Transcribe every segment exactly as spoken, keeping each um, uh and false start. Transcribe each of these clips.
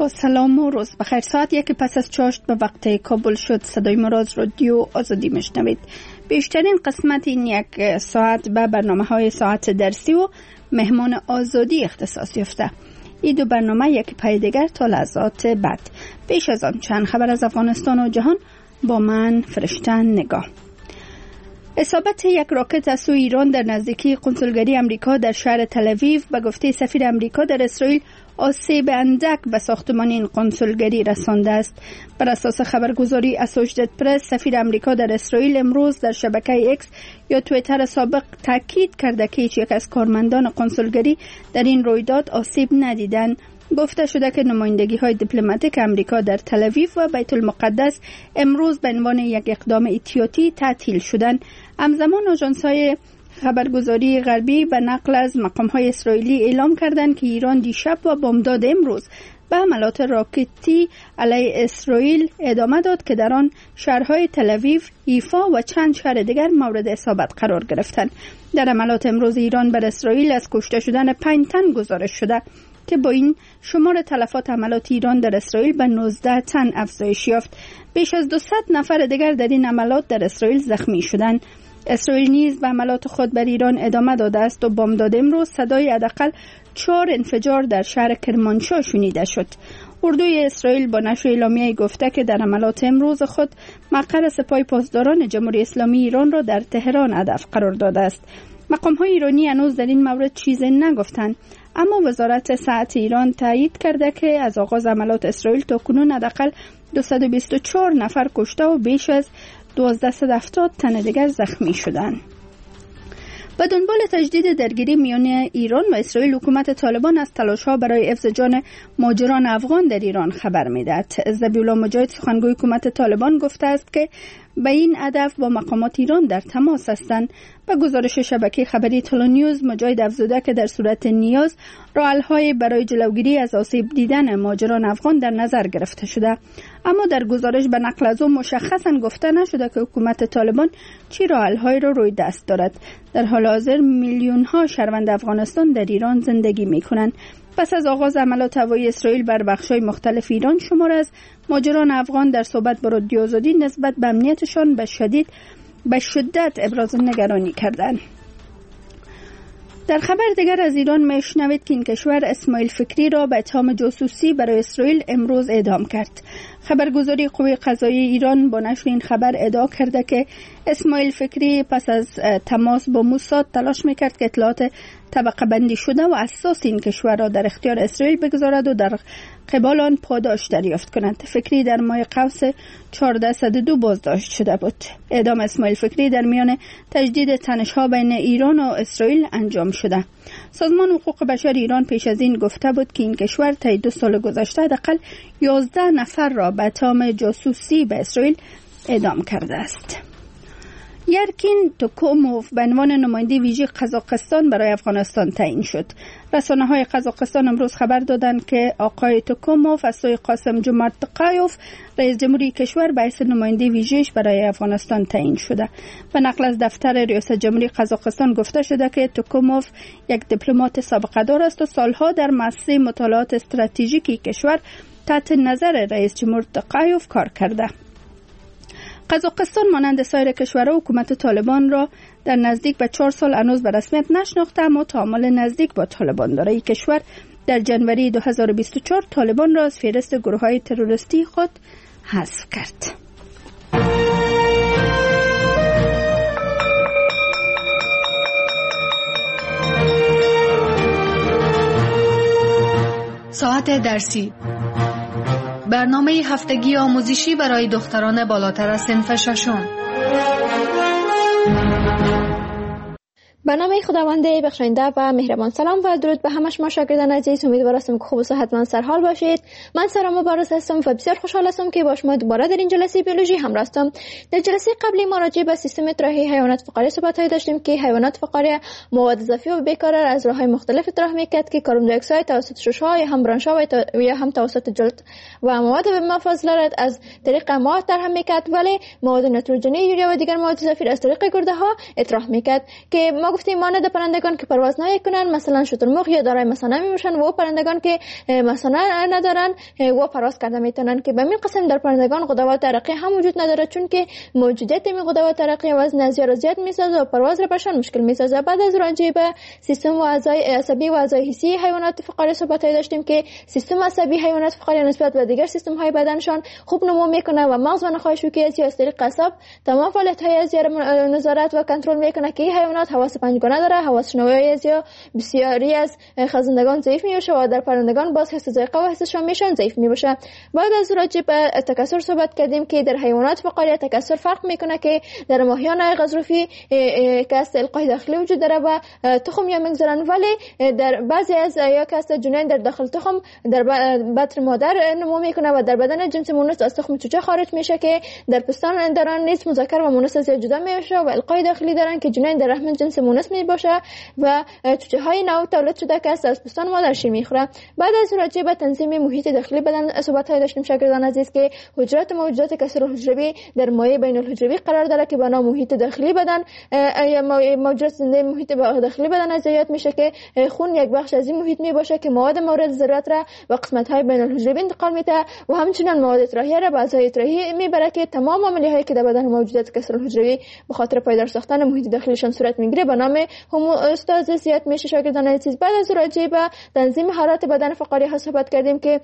با سلام و روز بخیر. ساعت یک پس از چاشت به وقت کابل شد. صدای ما را از رادیو آزادی میشنوید. بیشترین قسمت این یک ساعت به برنامه های ساعت درسی و مهمان آزادی اختصاص یافته. این دو برنامه یک پای دیگر تا لحظات بعد. پیش از آن چند خبر از افغانستان و جهان با من فرشتن نگاه. اصابت یک راکت از سوی ایران در نزدیکی قنصلگری امریکا در شهر تل‌آویو به گفته سفیر امریکا در اسرائیل آسیب اندک به ساختمان این قنصلگری رسانده است. بر اساس خبرگزاری اسوشییتد پرس، سفیر امریکا در اسرائیل امروز در شبکه اکس یا توییتر سابق تاکید کرده که هیچ یک از کارمندان قنصلگری در این رویداد آسیب ندیدند. گفته شده که نمایندگی های دیپلماتیک امریکا در تل‌آویو و بیت المقدس امروز به عنوان یک اقدام احتیاطی تعطیل شدند. همزمان آژانس های خبرگزاری غربی به نقل از مقام های اسرائیلی اعلام کردند که ایران دیشب و بامداد امروز به حملات راکتی علیه اسرائیل ادامه داد که در آن شهرهای تل‌آویو، حیفا و چند شهر دیگر مورد اصابت قرار گرفتند. در حملات امروز ایران بر اسرائیل از کشته شدن پنج تن گزارش شده که با این شمار تلفات حملات ایران در اسرائیل به نوزده تن افزایش یافت. بیش از دویست نفر دیگر در این حملات در اسرائیل زخمی شدند. اسرائیل نیز به حملات خود بر ایران ادامه داده است و بامداد امروز صدای حداقل چهار انفجار در شهر کرمانشاه شنیده شد. اردوی اسرائیل با نشر اعلامیه‌ای گفته که در حملات امروز خود مقر سپاه پاسداران جمهوری اسلامی ایران را در تهران هدف قرار داده است. مقام‌های ایرانی هنوز در این مورد چیزی نگفتند، اما وزارت صحت ایران تایید کرده که از آغاز حملات اسرائیل تا کنون حداقل دویست و بیست و چهار نفر کشته و بیش از دویست و هفتاد تن دیگر زخمی شدند. به دنبال تجدید درگیری میان ایران و اسرائیل، حکومت طالبان از تلاش‌ها برای حفظ جان مهاجران افغان در ایران خبر می‌دهد. ذبیح الله مجاهد سخنگوی حکومت طالبان گفته است که به این هدف با مقامات ایران در تماس هستند. به گزارش شبکه خبری تلونیوز، مجاهد افزوده که در صورت نیاز راه‌حل‌های برای جلوگیری از آسیب دیدن مهاجران افغان در نظر گرفته شده، اما در گزارش به نقل از او مشخصاً گفته نشده که حکومت طالبان چه راه‌حل‌هایی را روی دست دارد. در حال حاضر میلیون‌ها شهروند افغانستان در ایران زندگی می‌کنند. پس از آغاز حملات هوایی اسرائیل بر بخش‌های مختلف ایران، شمار از مهاجران افغان در صحبت با رادیو آزادی نسبت به امنیتشان به شدید به شدت ابراز نگرانی کردند. در خبر دیگر از ایران میشنوید که این کشور اسماعیل فکری را به اتهام جاسوسی برای اسرائیل امروز اعدام کرد. خبرگزاری قوه قضاییه ایران با نشر این خبر ادعا کرده که اسماعیل فکری پس از تماس با موساد تلاش میکرد که اطلاعات طبقه بندی شده و اساس این کشور را در اختیار اسرائیل بگذارد و در قبال آن پاداش دریافت کند. فکری در ماه قوس چهارصد و دو بازداشت شده بود. اعدام اسماعیل فکری در میان تجدید تنش‌ها بین ایران و اسرائیل انجام شده. سازمان حقوق بشر ایران پیش از این گفته بود که این کشور طی دو سال گذشته حداقل یازده نفر را به اتهام جاسوسی به اسرائیل اعدام کرده است. یرکین توکوموف به عنوان نماینده ویژه قزاقستان برای افغانستان تعیین شد. رسانه‌های قزاقستان امروز خبر دادند که آقای توکوموف از سوی قاسم جمارت توقایوف، رئیس جمهوری کشور، به حیث نماینده ویژه‌اش برای افغانستان تعیین شده. به نقل از دفتر ریاست جمهوری قزاقستان گفته شده که توکوموف یک دیپلمات سابقه دار است و سالها در مؤسسه مطالعات استراتژیکی کشور تحت نظر رئیس جمهور توقایوف کار کرده. قزاقستان مانند سایر کشورها حکومت طالبان را در نزدیک به چهار سال هنوز به رسمیت نشناخته، اما تعامل نزدیک با طالبان دارد. این کشور در جنوری دو هزار و بیست و چهار طالبان را از فهرست گروه‌های تروریستی خود حذف کرد. ساعت درسی، برنامه هفتگی آموزشی برای دختران بالاتر از صنف ششم. برنامه خداوند بخشنده و مهربان، سلام و درود به همه شما شاگردان عزیز. امیدوار هستم که خوب و صحتمند سرحال باشید. من سارا مبارز هستم و بسیار خوشحال هستم که با شما دوباره در این جلسه بیولوژی همراه هستم. در جلسه قبلی ما راجع به سیستم اطراحی حیوانات فقاری صحبت داشتیم که حیوانات فقاری مواد اضافی و بیکرار از راه‌های مختلف اطراح می‌کرد که کربن دی اکساید توسط شش‌ها یا هم برانش‌ها و یا هم توسط جلد و مواد به مفاضلات از طریق مواد طرح می‌کرد، ولی مواد نیتروژنی، یوریا و دیگر مواد اضافی از طریق گرده‌ها اطراح می‌کرد که ما گفتیم مانند پرندگان که پرواز نمیکنن، مثلا شترمرغ یا دارای مثانه میباشن، و پرندگان که مثانه ندارن و پرواز کرده میتونن، که به این قسم در پرندگان غدوات ترقی هم وجود نداره، چون که موجودیت این غدوات ترقی وزن زیاد زیاد میسازه و پرواز را برشان مشکل میسازه. بعد از راجع به سیستم و اعضای عصبی و اعضای حسی حیوانات فقاری صحبت داشتیم که سیستم عصبی حیوانات فقاری نسبت به دیگر سیستم های بدنشان خوب نمو میکنه و مغز و نخاع شوکی از طریق اعصاب تمام فعالیت های از نظارت و کنترل میکنه، که این حیوانات حواس پنجگانه داره. حواس شنوایی از یا بسیاری از خزندگان ضعیف میشه و در پرندگان باز حس ذائقه و حس شمیشان ضعیف میشه. بعد از راجع به تکثر صحبت کردیم که در حیوانات فقاری تکثر فرق میکنه، که در ماهیان غضروفی که است القای داخلی وجود داره و تخم یا میگذارن، ولی در بعضی از یا که است جنین در داخل تخم در بطن مادر نمو میکنه و در بدن جنس مونس از تخم چوچه خارج میشه، که در پستان دارن نیز مذکر و مونس از جدا میشه و القای داخلی دارن که جنین در رحم جنس مونس میباشه و چوچه های نو تولد شده که است از پستان مادر شیر میخوره. بعد از راجع به تنظیم محیط داخلی بدن صحبت های داشتیم شاگردان عزیز که حجرات موجودات کثیرالحجروی در مایع بین الحجروی قرار داره که به نام محیط داخلی بدن یا موجودات زنده محیط داخلی بدن از یاد میشه، که خون یک بخش از این محیط میباشه که مواد مورد ضرورت را و قسمت های بین الحجروی انتقال میده و همچنین مواد اطراحیه را به اعضای اطراحی میبره، که تمام عملیه هایی که در بدن موجودات کثیرالحجروی به خاطر پایدار ساختن محیط داخلیشان صورت میگیره به نام هوموستازیس میشه. شاگردان عزیز بعد از راجع به تنظیم حرارت بدن فقاری ها صحبت کردیم که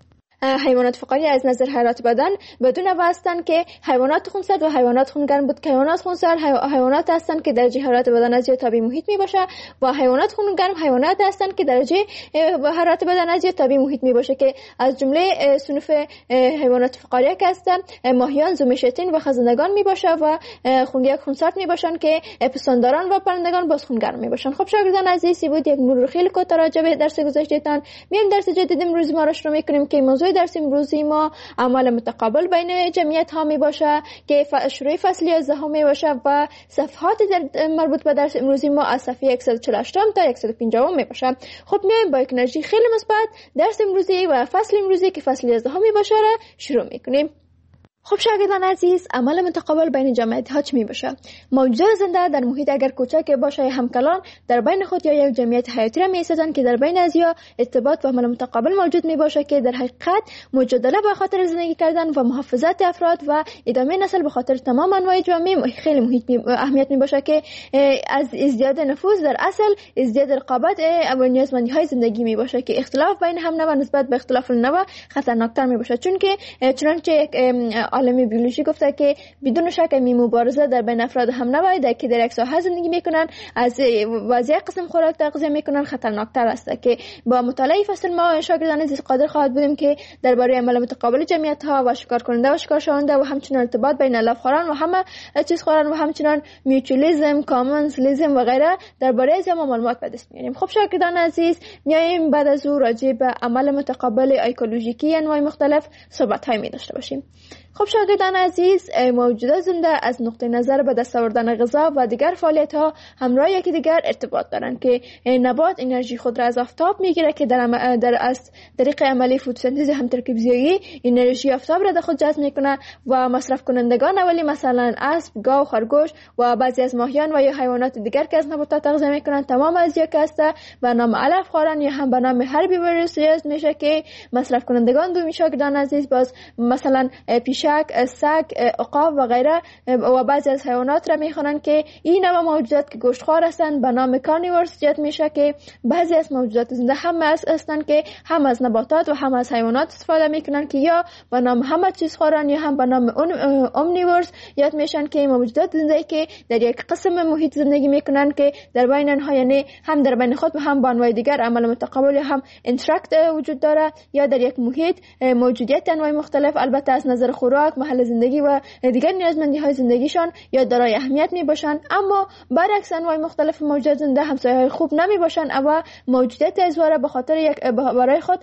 حیوانات فقاری از نظر حرارت بدن بدون هستند که حیوانات خونسرد و حیوانات خونگرم بود. که حیوانات خونسرد حیوانات هستند که درجه حرارت بدن از یا تابع محیط می باشه و حیوانات خونگرم حیوانات هستند که درجه حرارت بدن از یا تابع محیط می باشه، که از جمله صنف حیوانات فقاری که هستند ماهیان، زومشتین و خزندگان می باشه و خونگیک خونسرد می باشن، که پستانداران و پرندگان باز خونگرم می باشن. خب شاگردان عزیز بود یک مرور خیلی کوتاه راجع به درس گذشتهتان. میایم درس جدید امروز ما را شروع می‌کنیم که موضوع درس امروزی ما عمل متقابل بین جمعیت ها می باشه، که شروع فصل یازده می باشه و صفحات مربوط به درس امروزی ما از صفحه صد و چهل و هشت تا صد و پنجاه می باشه. خب میایم با یک انرژی خیلی مثبت درس امروزی و فصل امروزی که فصل یازده می باشه را شروع میکنیم. خب شاگردان عزیز، عمل متقابل بین جمعیت ها چی می باشه؟ موجودات زنده در محیط اگر کوچک باشه یا همکلان در بین خود یا یک جمعیت حیاتی را می سازند که در بین از یا ارتباط و عمل متقابل موجود می باشه، که در حقیقت مجادله به خاطر زندگی کردن و محافظت افراد و ادامه نسل به خاطر تمام انواع جامعه خیلی محیط می اهمیت می باشه، که از ازدیاد نفوذ در اصل ازدیاد رقابت و نیازمندی های زندگی می باشه، که اختلاف بین هم نوع نسبت به اختلاف نوع خطرناکتر می باشه، چون که چنانچه یک عالم بیولوژی گفته که بدون شک می مبارزه در بین افراد هم نوع در که در یک ساحه زندگی میکنن از وضعیت قسم خوراک تغذیه میکنن خطرناکتر است، که با مطالعه فصل ما شاگردان عزیز قادر خواهد بودیم که درباره عمل متقابل جمعیت ها و شکار کننده و شکار شونده و همچنین ارتباط بین الاف خوران و همه چیز خوران و همچنین میوچولیسم، کامنسلیسم و غیره درباره از ما معلومات به دست میاریم. خب شاگردان عزیز میایم بعد از او راجع به عمل متقابل ایکولوژیکی انواع مختلف صحبت های می داشته باشیم. خب شاگردان عزیز، موجودات زنده از نقطه نظر به دست آوردن غذا و دیگر فعالیت ها همراه یکی دیگر ارتباط دارند، که نبات انرژی خود را از آفتاب میگیره که در, ام... در از طریق عملی فتوسنتز هم ترکیب زیایی انرژی آفتاب را در خود جذب میکنه و مصرف کنندگان اولی مثلا اسب، گاو، خرگوش و بعضی از ماهیان و یا حیوانات دیگر که از نباتات تغذیه میکنن تمام از یک است به نام علف خوارن یا هم به نام هربیورس میشه، که مصرف کنندگان دومی شاگردان عزیز باز مثلا پیش شک، سگ، عقاب و غیره و بعضی از حیوانات را میخوانند که این نوع موجودات که گوشتخوار هستند به نام کارنیورس جد میشه، که بعضی از موجودات زنده هم هستند که هم از نباتات و هم از حیوانات استفاده میکنند که یا به نام همه چیز خورن یا هم به نام اومنیورس یاد میشن، که موجودات زنده که در یک قسم محیط زندگی میکنند که در بین آنها یعنی هم در بین خود و هم با انواع دیگر عمل متقابل هم اینتراکت وجود داره، یا در یک محیط موجودیت انواع مختلف البته از نظر خوراک، محل زندگی و دیگر نیازمندی های زندگیشان یا دارای اهمیت می باشند، اما برعکس انواع مختلف موجودات زنده همسایه های خوب نمی باشند و موجودیت ازواره به خاطر یک برای خود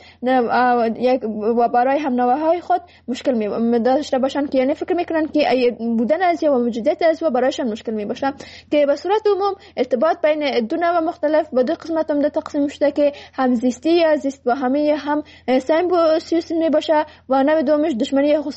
یک و برای هم نوع های خود مشکل می داشته باشند، که یعنی فکر میکنن که بودن از یا موجودیت ازو برایشان مشکل می باشه، که به صورت عموم ارتباط بین دو نوع مختلف به دو قسمت هم تقسیم شده، که هم زیستی یا زیست با همه هم سایمبیوسیس می باشه و نوع دومش دشمنی یا خصومت یا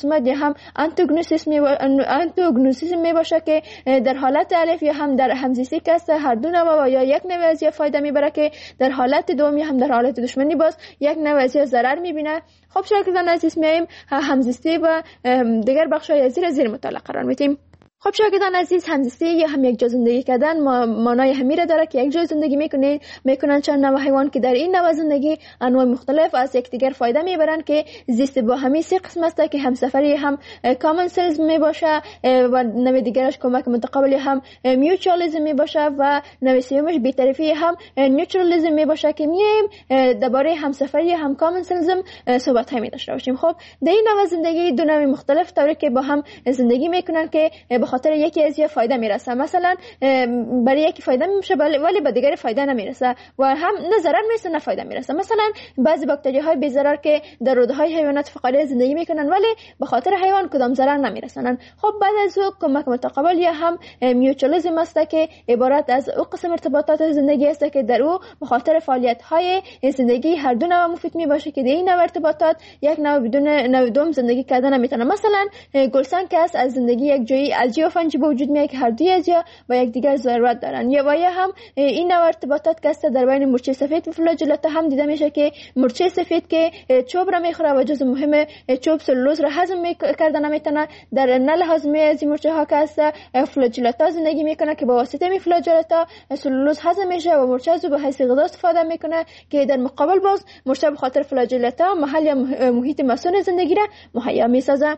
هم انتوگنوسیسم می انتوگنوسیسم می باشه که در حالت الف یا هم در همزیستی که است هر دو نوع یا یک نوع از فایده میبره که در حالت دوم یا هم در حالت دشمنی باز یک نوع از ضرر میبینه. خب شاگردان عزیز میایم همزیستی و دیگر بخش‌های از زیر زیر مطالعه قرار میدیم. خب شاگردان عزیز همزیستی یا هم یک جا زندگی کردن معنای همین را داره که یک جا زندگی میکنه میکنن چند نوع حیوان که در این نوع زندگی انواع مختلف از یکدیگر فایده میبرن که زیست با همی سه قسم است که همسفری هم کامن سلز می باشه و نوع دیگرش کمک متقابل هم میوچوالیسم می باشه و نوع سومش بی‌طرفی هم نیوترالیسم می باشه که میایم درباره همسفری هم کامن سلزم صحبت همی داشته باشیم. خب در این نوع زندگی دو نوع مختلف طوری که با هم زندگی میکنن که به خاطر یکی از یه فایده میرسه، مثلا برای یکی فایده میشه ولی به دیگری فایده نمیرسه و هم نه ضرر میرسه نه فایده میرسه. مثلا بعضی باکتری های بی ضرر که در روده های حیوانات فقاریه زندگی میکنن ولی به خاطر حیوان کدام ضرر نمیرسنن. خب بعد از او کمک متقابل یا هم میوچوالیسم است که عبارت از او قسم ارتباطات زندگی است که در او به خاطر فعالیت های زندگی هر دو نوع مفید میباشه که در این نوع ارتباطات یک نوع بدون نوع دوم زندگی کردن نمیتونه. مثلا گلسن که از زندگی یک جایی الجی و فنجی به وجود میاد که هر دوی از یا با یک دیگر ضرورت دارن. یا و یا هم این نوع ارتباطات که است در بین مرچه سفید و فلاجلتا هم دیده میشه که مرچه سفید که چوب را میخوره و جزء مهم چوب سلولوز را هضم کردن نمیتونه، در نل هضمی از این مرچه ها که است فلاجلتا زندگی میکنه که با واسطه می فلاجلتا سلولوز هضم میشه و مرچه از به حیث غذا استفاده میکنه که در مقابل باز مرچه به خاطر فلاجلتا محل یا محیط مسون زندگی را مهیا میسازه.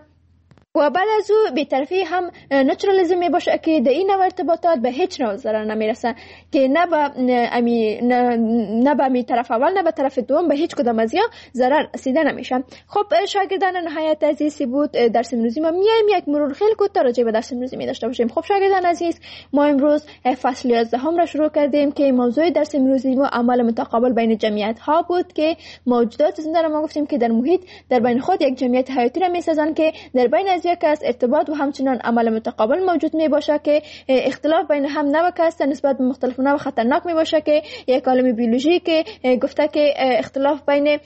و بعد از او بی‌طرفی هم نچرالیسم می باشه که در این نوع ارتباطات به هیچ نوع ضرر نمیرسه که نه به امی نه, نه به می طرف اول نه به طرف دوم به هیچ کدام از یا ضرر رسیده نمیشه. خب شاگردان نهایت عزیزی بود درس امروزی ما میایم یک مرور خیلی کوتاه راجع به درس امروزی می داشته باشیم. خب شاگردان عزیز ما امروز فصل یازده هم را شروع کردیم که موضوع درس امروزی ما عمل متقابل بین جمعیت ها بود که موجودات زنده را ما گفتیم که در محیط در بین خود یک جمعیت حیاتی را میسازن که در بین از یک از ارتباط و همچنان عمل متقابل موجود می باشه که اختلاف بین هم نوع است نسبت به مختلف نوع خطرناک می باشه که یک عالم بیولوژی که گفته که اختلاف بین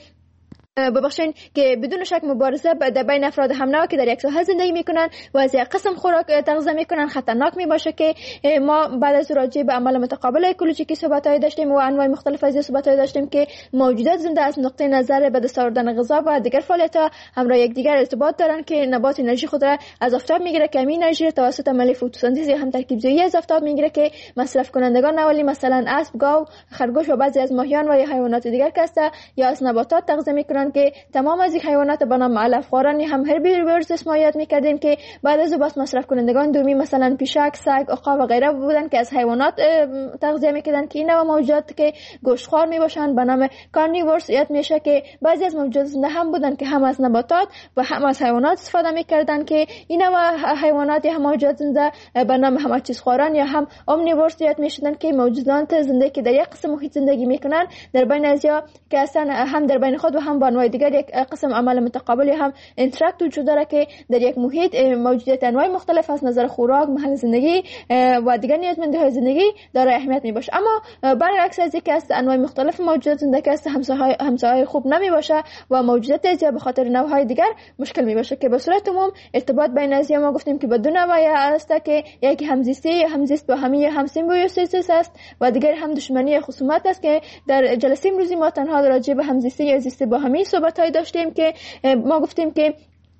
ببخشین که بدون شک مبارزه در بین افراد هم نوع که در یک ساحه زندگی میکنن و از یک قسم خوراک تغذیه میکنن خطرناک می باشه که ما بعد از راجع به عمل متقابل اکولوژیکی صحبت‌های داشتیم و انواع مختلف از صحبت‌های داشتیم که موجودات زنده از نقطه نظر به دست آوردن غذا و دیگر فعالیت‌ها همراه یکدیگر ارتباط دارن که نبات انرژی خود را از آفتاب میگیره که این انرژی توسط عمل فتوسنتز هم ترکیب زایی از آفتاب میگیره که مصرف کنندگان اولی مثلا اسب، گاو، خرگوش و بعضی از ماهیان و حیوانات دیگر که یا از نباتات تغذیه میکنن که تمام از این حیوانات به نام علف خواران هم هربیورز اسمایت میکردیم که بعد از بس مصرف کنندگان دومی مثلا پیشک، سگ، عقاب و غیره بودن که از حیوانات تغذیه میکردن که این نوع موجودات که گوشتخوار میباشن به نام کارنیورس یاد میشه که بعضی از موجودات زنده هم بودن که هم از نباتات و هم از حیوانات استفاده میکردن که این نوع حیوانات یا موجودات زنده به نام همه چیز خواران یا هم اومنیورس یاد میشدن که موجودات زنده که در یک قسم محیط زندگی میکنن در بین ازیا که اصلا هم در بین خود و هم با انواع دیگر یک قسم عمل متقابل هم اینتراکت وجود داره که در یک محیط موجودیت انواع مختلف از نظر خوراک، محل زندگی و دیگر نیازمندی‌های زندگی دارای اهمیت میباشه. اما برعکس از اینکه از انواع مختلف موجودات زنده که است همسایه‌های همسایه‌های خوب نمیباشه و موجودات ازیا به خاطر نوع‌های دیگر مشکل میباشه که به صورت عموم ارتباط بین ازیا ما گفتیم که به دو نوع است که یکی همزیستی همزیست با همی هم سیمبیوسیس است و دیگر هم دشمنی خصومت است که در جلسه امروزی ما تنها راجع به همزیستی یا زیست با همی صحبت‌های داشتیم که ما گفتیم که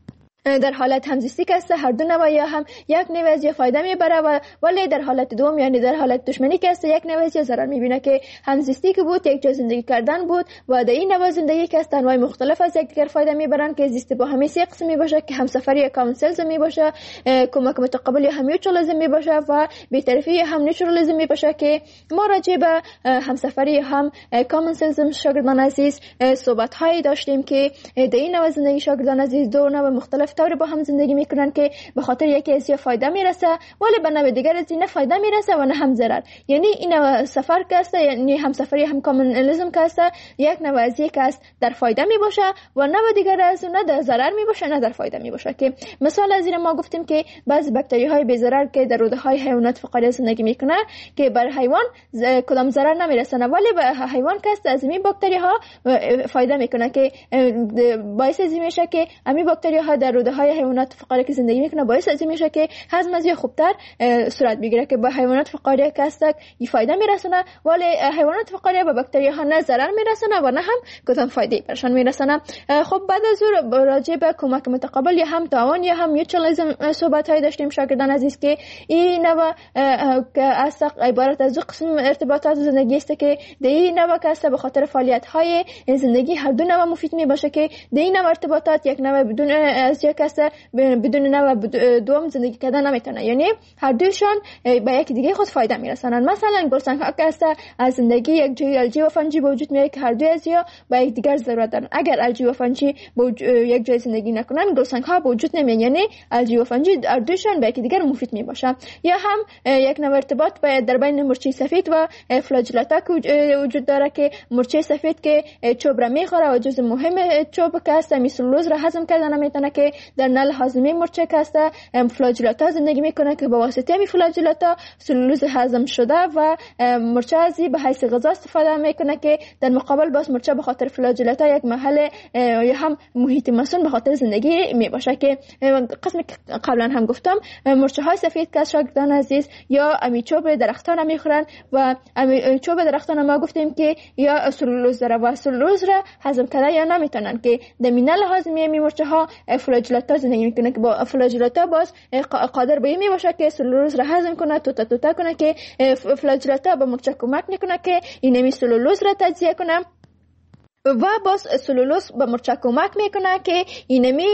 در حالت همزیستی که است هر دو نوع یا هم یک نوع از فایده میبره و ولی در حالت دوم یعنی در حالت دشمنی که است یک نوع از ضرر میبینه که همزیستی که بود یک جا زندگی کردن بود و در این نوع زندگی که است انواع مختلف از یکدیگر فایده میبرن که زیست با همی سه قسم میباشه که همسفری یا کامن سلز میباشه، کمک متقابل یا هم میوچوالیسم میباشه و بی‌طرفی یا هم نیوترالیسم میباشه که ما راجع به همسفری هم کامن سلز شاگردان عزیز صحبت هایی داشتیم که در این نوع زندگی شاگردان عزیز دو نوع مختلف طور با هم زندگی میکنن که به خاطر یکی از فایده میرسه ولی به نوع دیگر از این فایده میرسه و نه هم ضرر. یعنی این سفر که است یعنی هم سفری هم کامونالیسم که است یک نوع از یک است در فایده میباشه و نوع دیگر از نه در ضرر میباشه نه در فایده میباشه که مثال از این ما گفتیم که بعضی باکتری های بی ضرر که در روده های حیوانات فقاریه زندگی میکنه که بر حیوان کدام ضرر نمیرسه ولی به حیوان که است از این باکتری ها فایده میکنه که باعث از این میشه که همین باکتری ها در روده های حیوانات فقاریه که زندگی میکنه باعث از این میشه که هضم از خوبتر صورت بگیره که به حیوانات فقاریه که هستک این فایده میرسونه، ولی حیوانات فقاریه به باکتری ها نه ضرر میرسونه و نه هم کدام فایده برشان میرسونه. خب بعد از اون راجع به کمک متقابل یا هم تعاون یا هم میوچوالیسم صحبت های داشتیم شاگردان عزیز که این نوع که است عبارت از دو قسم ارتباطات زندگی است که در این نوع که است به خاطر فعالیت های زندگی هر دو نوع مفید می باشه که در این نوع ارتباطات یک نوع بدون از یک است بدون نوع دوم زندگی کردن نمیتونه، یعنی هر دوشان به یک دیگه خود فایده میرسونن. مثلا گلسنگ ها که است از زندگی یک جای الجی و فنجی به وجود میاد که هر دو از یا به یک دیگر ضرورت دارن. اگر الجی و فنجی یک جای زندگی نکنن گلسنگ ها به وجود نمیاد، یعنی الجی و فنجی هر دوشان به یک دیگر مفید می باشه. یا هم یک نوع ارتباط در بین مرچه سفید و فلاجلاتا که وجود داره که مرچه سفید که چوب را میخوره و جز مهم چوب که است می سلولوز را هضم کردن میتونه که در نل هاضمه مرچه که است فلاجلاتا زندگی میکنه که به واسطه می فلاجلاتا سلولوز هضم شده و مرچه ازی به حیث غذا استفاده میکنه که در مقابل باز مرچه به خاطر فلاجلاتا یک محل یا هم محیط مسون به خاطر زندگی می باشه که قسم قبلا هم گفتم مرچه های سفید که شاگردان عزیز یا امی چوب درختان میخورن و امی چوب درختان ما گفتیم که یا سلولوز داره و سلولوز را هضم کردن یا نمیتونن که در مینل هاضمه می مرچه ها فلاجلاتا زندگی میکنه که با فلاجلاتا باز قادر به این می باشه که سلولوز را هضم کنه توتا توتا کنه که فلاجلاتا به مرچه کمک میکنه که اینمی سلولوز را تجزیه کنه و باز سلولوز به مرچه کمک میکنه که اینمی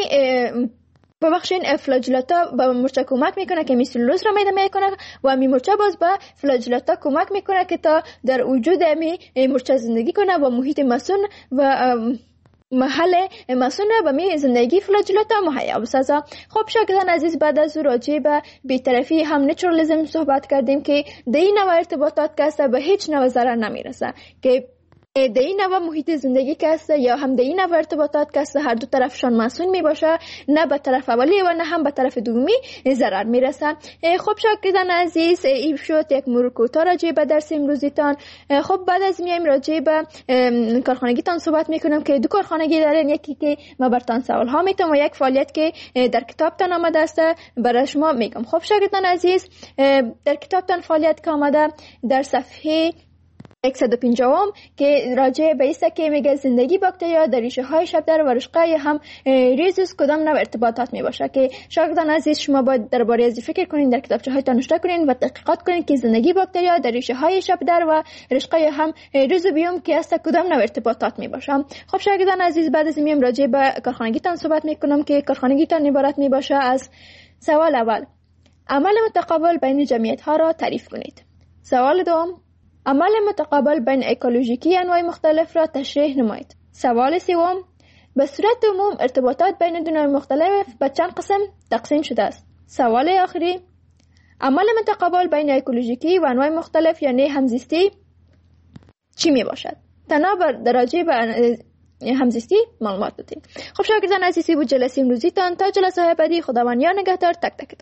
ببخشین فلاجلاتا به مرچه کمک میکنه که می سلولوز را میده میکنه و می مرچه باز به فلاجلاتا کمک میکنه که تا در وجود می مرچه زندگی کنه و محیط مسون و محل مسونه و می زندگی فلاجلاتا مهیا بسازه. خب شاگردان عزیز بعد از راجع به بی‌طرفی هم نیچرالیسم صحبت کردیم که در این نوع ارتباطات که به هیچ نوع ضرر نمیرسه که در این نوع محیط زندگی که است یا هم در این نوع ارتباطات که است هر دو طرفشان مسئول می باشه، نه به طرف اولی و نه هم به طرف دومی ضرر می رسه. خب شاگردان عزیز این شد یک مرکوتا راجع به درس امروزیتان. خب بعد از میایم راجع به کارخانگیتان صحبت می کنم که دو کارخانگی دارین، یکی که ما برتان سوال ها میتونم و یک فعالیت که در کتابتان آمده است برای شما میگم. خب شاگردان عزیز در کتابتان فعالیت که آمده در صفحه صد و پنجاه که راجع به ایست که میگه زندگی باکتریا در ریشه های شبدر و رشقه هم ریزوس کدام نوع ارتباطات می باشه که شاگردان عزیز شما باید درباره از فکر کنین، در کتابچه هایتان نوشته کنین و تحقیقات کنین که زندگی باکتریا در ریشه های شبدر و رشقه هم ریزوبیوم که است کدام نوع ارتباطات می باشه. خب شاگردان عزیز بعد از میم راجع به کارخانگیتان صحبت میکنم که کارخانگیتان عبارت می باشه از سوال اول عمل متقابل بین جمعیت ها را تعریف کنید. سوال دوم عمل متقابل بین اکولوژیکی انواع مختلف را تشریح نمایید. سوال سوم به صورت عموم ارتباطات بین دو نوع مختلف به چند قسم تقسیم شده است. سوال آخری عمل متقابل بین اکولوژیکی و انواع مختلف یعنی همزیستی چی می باشد؟ تنها بر درجه به همزیستی معلومات دادیم. خب شاگردان عزیزی بود جلسه امروزیتان. تا جلسه های بعدی خداوند یار نگهدار تک تکتان.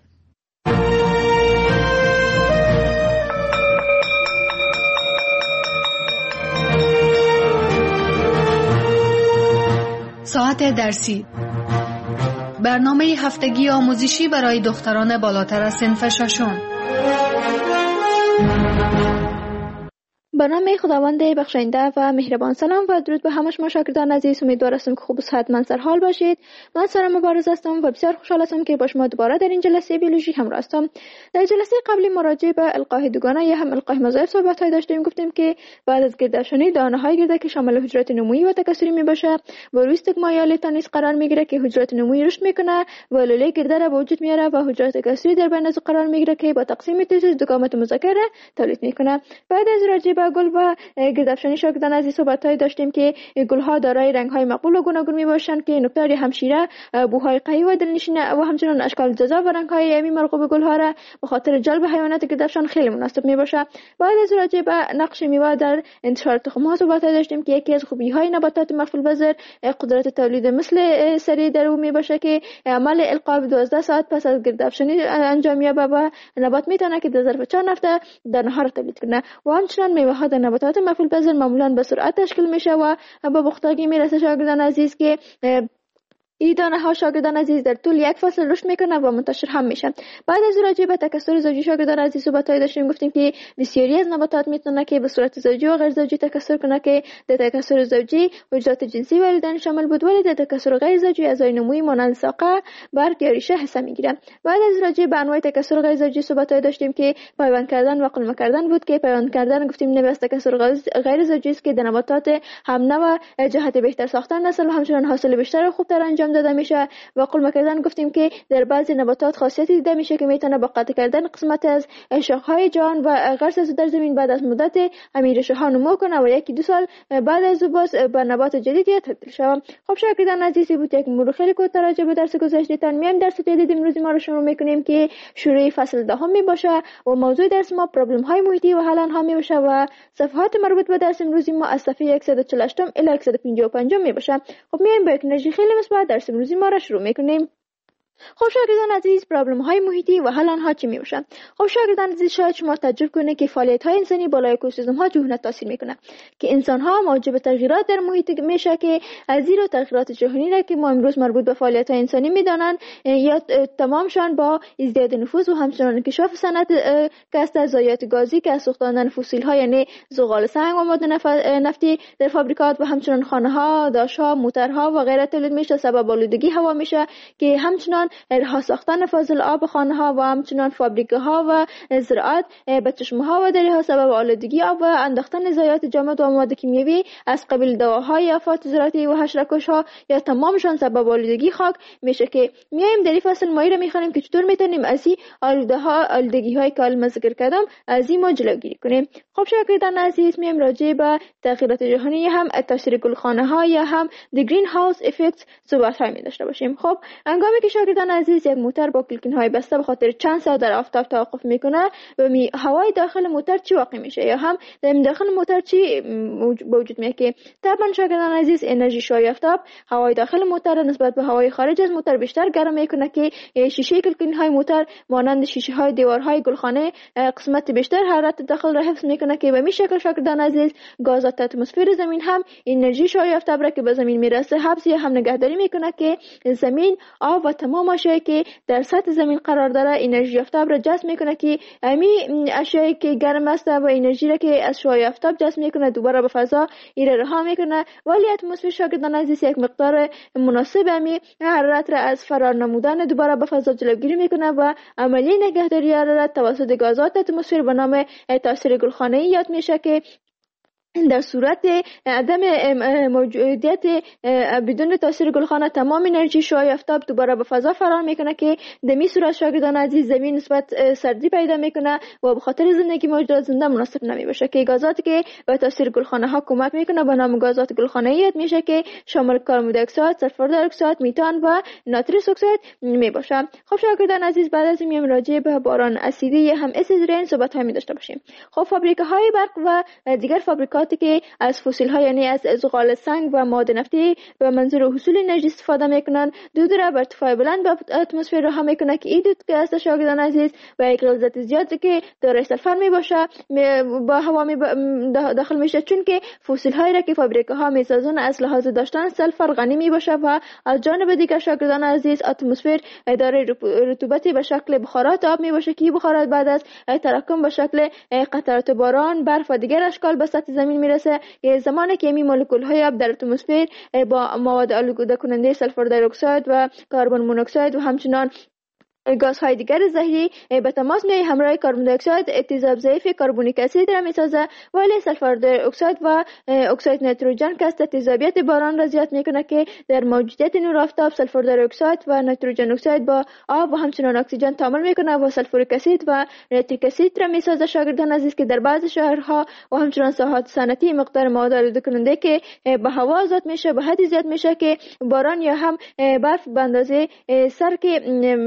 ساعت درسی برنامه هفتگی آموزشی برای دختران بالاتر از صنف ششم. برنامه خداوند بخشنده و مهربان. سلام و درود به همه شما شاگردان عزیز. امیدوار هستم که خوب و صحتمند سر حال باشید. من سارا مبارز هستم و بسیار خوشحال هستم که با شما دوباره در این جلسه بیولوژی همراه هستم. در جلسه قبلی مراجعه به القاح دوگانه یا هم القاح مضاعف صحبت های داشتیم. گفتیم که بعد از گردافشانی دانه های گرده که شامل حجرات نمویی و تکثری می باشه و روی استگمایال تانیس قرار میگیره که حجرات نمویی رشد میکنه و لوله گرده را به وجود میاره و حجرات تکثری در بین از قرار میگیره که با تقسیم تیزیس دو گامت مذکره تولید میکنه. بعد از راجع به گل و گردافشانی شاگردان عزیز صحبت‌های داشتیم که گل‌ها دارای رنگ‌های مقبول و گوناگون میباشند که نکتار همشیره، بوهای قوی و دلنشین و همچنین اشکال جذاب و رنگ‌های یمی مرغوب گل‌ها را به خاطر جلب حیوانات گردافشان خیلی مناسب میباشه. بعد از راجع به نقش میوه در انتشار تخم‌ها صحبت‌های داشتیم که یکی از خوبی‌های نباتات مفعول پذیر قدرت تولید مثل سری در او میباشه که عمل القاء دوازده ساعت پس از گردافشانی انجام یابه و نبات میتونه که در ظرف چند هفته دانه‌ها را تولید کنه و همچنین میوه‌ها در نباتات مفعول پذیر معمولاً به سرعت تشکیل میشه و به پختگی میرسه. شاگردان عزیز که این دانه ها شاگردان عزیز در طول یک فصل رشد میکنه و منتشر هم میشن. بعد از راجع به تکثر زوجی شاگردان عزیز صحبتایی داشتیم، گفتیم که بسیاری از نباتات میتونه که به صورت زوجی و غیر زوجی تکثر کنه که در تکثر زوجی موجودات جنسی والدین شامل بود، ولی در تکثر غیر زوجی اعضای نمویی مانند ساقه، برگ یا ریشه حصه میگیرن. بعد از راجع به انواع تکثر غیر زوجی صحبتایی داشتیم که پیوند کردن و قلمه کردن بود که پیوند کردن گفتیم نوع از تکثر غیر زوجی است که در نباتات هم نوع جهت بهتر ساختن نسل و همچنین حاصل بیشتر و خوبتر انجام داده میشه. و قلمه کردن گفتیم که در بعضی نباتات خاصیتی دیده میشه که میتونه با قطع کردن قسمت از شاخه‌های جان و غرس از در زمین بعد از مدت امیرش ها نمو کنه و یکی دو سال بعد از باز به نبات جدیدی تبدیل شود. خب شاگردان عزیزی بود یک مرور خیلی کوتاه راجع به درس گذشته‌تان. میایم درس جدید امروزی ما رو شروع میکنیم که شروع فصل دهم می باشه و موضوع درس ما پرابلم های محیطی و حل آنها می باشه و صفحات مربوط به درس امروزی ما از صفحه صد و چهل و هشت الی صد و پنجاه و پنج می باشه. خب میایم با یک انرژی خیلی مثبت درس امروزی ما را شروع میکنیم. خب شاگردان عزیز، پرابلم های محیطی و حل آنها چی می باشن؟ خب شاگردان عزیز، شاید شما تعجب کنه که فعالیت های انسانی بالای اکوسیستم ها چگونه تاثیر میکنه که انسان ها موجب تغییرات در محیط میشه که از زیر تغییرات جهانی را که ما امروز مربوط به فعالیت های انسانی میدانن یا تمامشان با ازدیاد نفوذ و همچنین انکشاف صنعت کسب ضایعات گازی که از سوختاندن فسیل ها یعنی زغال سنگ و مواد نفتی در فابریکات و همچنین خانه ها، داش ها، موترها و غیره تولید میشه، سبب آلودگی هوا میشه که همچنین رها ساختن فاضل آب خانه ها و همچنان فابریکه ها و زراعت به چشمه ها و دریاها سبب آلودگی آب و انداختن ضایعات جامد و مواد کیمیایی از قبیل دواهای آفات زراعتی و حشره‌کش ها یا تمامشان سبب آلودگی خاک میشه که میایم در این فصل ما را میخوانیم که چطور میتونیم از این آلوده ها آلودگی های که الان ذکر کردم از این ما جلوگیری کنیم. خب شاگردان عزیز، میایم راجع به تغییرات جهانی هم تاثیر گلخانه ها یا هم دی گرین هاوس افکت صحبت های می داشته باشیم. خب هنگامی که شاگردان عزیز یک موتر با کلکین های بسته به خاطر چند ساعت در آفتاب توقف میکنه و می هوای داخل موتر چی واقع میشه یا هم در داخل موتر چی وجود میاد که طبعا شاگردان عزیز انرژی شعاع آفتاب هوای داخل موتر نسبت به هوای خارج از موتر بیشتر گرم میکنه که شیشه کلکین های موتر مانند شیشه های دیوارهای گلخانه قسمت بیشتر حرارت داخل را حفظ میکنه که به می شکل شاگردان عزیز گازات اتمسفر زمین هم انرژی شعاع آفتاب را که به زمین میرسه حفظ یا هم نگهداری میکنه که زمین آب و تمام اشیاء که در سطح زمین قرار داره انرژی آفتاب را جذب میکنه که امی اشیاء که گرم است و انرژی را که از شعاع آفتاب جذب میکنه دوباره به فضا ایره رها میکنه، ولی اتمسفر شاگردان عزیز یک مقدار مناسب امی حرارت را از فرار نمودن دوباره به فضا جلوگیری میکنه و عملی نگهداری حرارت توسط گازات اتمسفر به نام تاثیر گلخانه‌ای یاد میشه که در صورت عدم موجودیت بدون تاثیر گلخانه تمام انرژی شعاع آفتاب دوباره به فضا فرار میکنه که در این صورت شاگردان عزیز زمین نسبت سردی پیدا میکنه و به خاطر زندگی موجودات زنده مناسب نمی باشه که گازاتی که به تاثیر گلخانه ها کمک میکنه به نام گازات گلخانه‌ای یاد میشه که شامل کربن دی اکساید، سلفر دی اکساید، میتان و نایتریک اکساید می باشه. خب شاگردان عزیز، بعد از این راجع به باران اسیدی هم اسید رین صحبت ها می داشته باشیم. خب فابریکه های برق و دیگر فابریکات که از فسیل ها یعنی از زغال سنگ و مواد نفتی به منظور حصول انرژی استفاده میکنن، دود را بر ارتفاع بلند به اتمسفر رها میکنه که این دود که است شاگردان عزیز و یک غلظت زیادی که دارای سلفر می باشه با هوا می داخل میشه، چون که فسیل هایی را که فابریکه ها میسازن از لحاظ داشتن سلفر غنی می باشه و از جانب دیگر شاگردان عزیز اتمسفر دارای رطوبتی به شکل بخارات آب می باشه که بخارات بعد از تراکم به شکل قطرات باران، برف و دیگر اشکال به سطح زمین میرسه. زمانی که می مولکول های آب در اتمسفر با مواد آلوده کننده سلفر دی اکساید و کربن مونوکساید و همچنان گازهای دیگر زهری به تماس می همراه کربن دی اکساید تیزاب ضعیف کربونیک اسید را میسازه، ولی سلفر دی اکساید و اکساید نیتروژن که است تیزابیت باران را زیاد میکنه که در موجودیت نور آفتاب سلفر دی اکساید و نیتروژن اکساید با آب و همچنان اکسیژن تعامل میکنه و سلفوریک اسید و نیتریک اسید را میسازه. شاگردان عزیز که در بعض شهرها و همچنان ساحات صنعتی مقدار مواد آلوده کننده که به هوا آزاد میشه به حدی زیاد میشه که باران یا هم برف به اندازه سر که میرسه